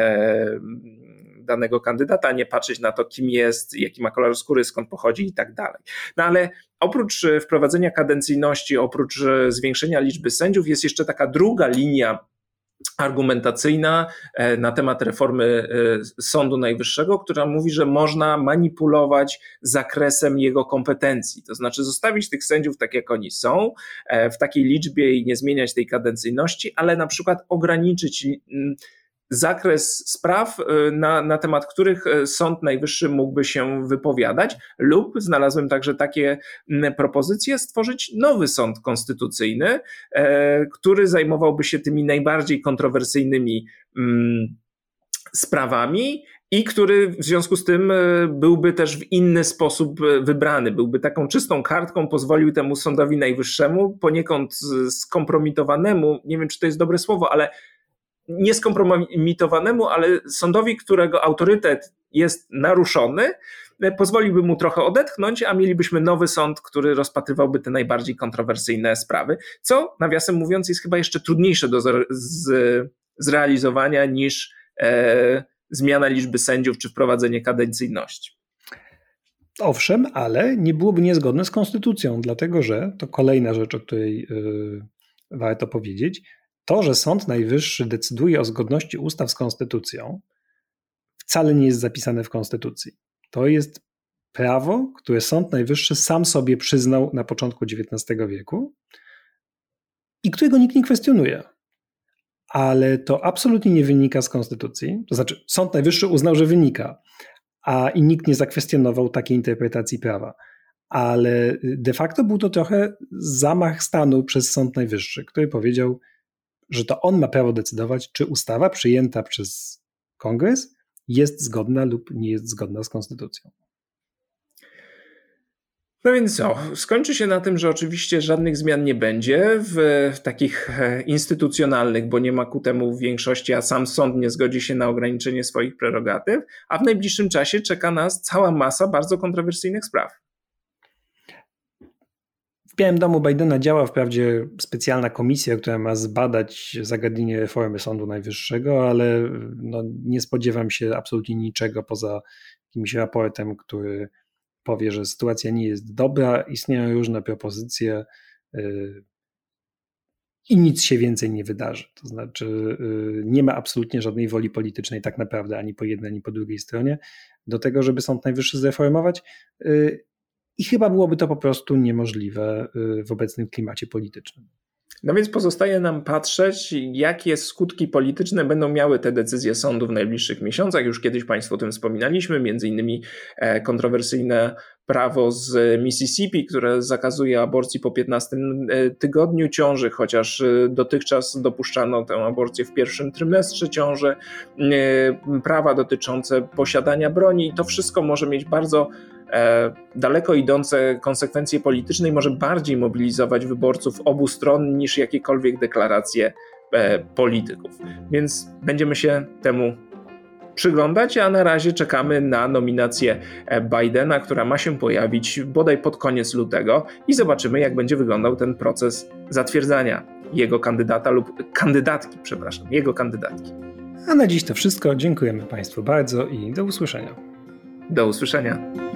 danego kandydata, a nie patrzeć na to, kim jest, jaki ma kolor skóry, skąd pochodzi i tak dalej. No ale oprócz wprowadzenia kadencyjności, oprócz zwiększenia liczby sędziów, jest jeszcze taka druga linia argumentacyjna na temat reformy Sądu Najwyższego, która mówi, że można manipulować zakresem jego kompetencji. To znaczy zostawić tych sędziów tak, jak oni są, w takiej liczbie i nie zmieniać tej kadencyjności, ale na przykład ograniczyć zakres spraw, na temat których Sąd Najwyższy mógłby się wypowiadać, lub znalazłem także takie propozycje, stworzyć nowy sąd konstytucyjny, który zajmowałby się tymi najbardziej kontrowersyjnymi sprawami i który w związku z tym byłby też w inny sposób wybrany, byłby taką czystą kartką, pozwolił temu Sądowi Najwyższemu, poniekąd skompromitowanemu, nie wiem, czy to jest dobre słowo, ale nie skompromitowanemu, ale sądowi, którego autorytet jest naruszony, pozwoliłby mu trochę odetchnąć, a mielibyśmy nowy sąd, który rozpatrywałby te najbardziej kontrowersyjne sprawy, co nawiasem mówiąc jest chyba jeszcze trudniejsze do zrealizowania niż zmiana liczby sędziów czy wprowadzenie kadencyjności. Owszem, ale nie byłoby niezgodne z konstytucją, dlatego że to kolejna rzecz, o której warto powiedzieć. To, że Sąd Najwyższy decyduje o zgodności ustaw z konstytucją, wcale nie jest zapisane w konstytucji. To jest prawo, które Sąd Najwyższy sam sobie przyznał na początku XIX wieku i którego nikt nie kwestionuje. Ale to absolutnie nie wynika z konstytucji. To znaczy Sąd Najwyższy uznał, że wynika, i nikt nie zakwestionował takiej interpretacji prawa. Ale de facto był to trochę zamach stanu przez Sąd Najwyższy, który powiedział, że to on ma prawo decydować, czy ustawa przyjęta przez Kongres jest zgodna lub nie jest zgodna z konstytucją. No więc co, skończy się na tym, że oczywiście żadnych zmian nie będzie w takich instytucjonalnych, bo nie ma ku temu większości, a sam sąd nie zgodzi się na ograniczenie swoich prerogatyw, a w najbliższym czasie czeka nas cała masa bardzo kontrowersyjnych spraw. W Białym Domu Bidena działa wprawdzie specjalna komisja, która ma zbadać zagadnienie reformy Sądu Najwyższego, ale nie spodziewam się absolutnie niczego poza jakimś raportem, który powie, że sytuacja nie jest dobra, istnieją różne propozycje i nic się więcej nie wydarzy. To znaczy nie ma absolutnie żadnej woli politycznej tak naprawdę ani po jednej, ani po drugiej stronie do tego, żeby Sąd Najwyższy zreformować. I chyba byłoby to po prostu niemożliwe w obecnym klimacie politycznym. No więc pozostaje nam patrzeć, jakie skutki polityczne będą miały te decyzje sądu w najbliższych miesiącach. Już kiedyś Państwu o tym wspominaliśmy, między innymi kontrowersyjne prawo z Mississippi, które zakazuje aborcji po 15 tygodniu ciąży, chociaż dotychczas dopuszczano tę aborcję w pierwszym trymestrze ciąży, prawa dotyczące posiadania broni i to wszystko może mieć bardzo daleko idące konsekwencje polityczne i może bardziej mobilizować wyborców obu stron niż jakiekolwiek deklaracje polityków. Więc będziemy się temu przyglądać, a na razie czekamy na nominację Bidena, która ma się pojawić bodaj pod koniec lutego i zobaczymy, jak będzie wyglądał ten proces zatwierdzania jego kandydata lub jego kandydatki. A na dziś to wszystko. Dziękujemy Państwu bardzo i do usłyszenia. Do usłyszenia.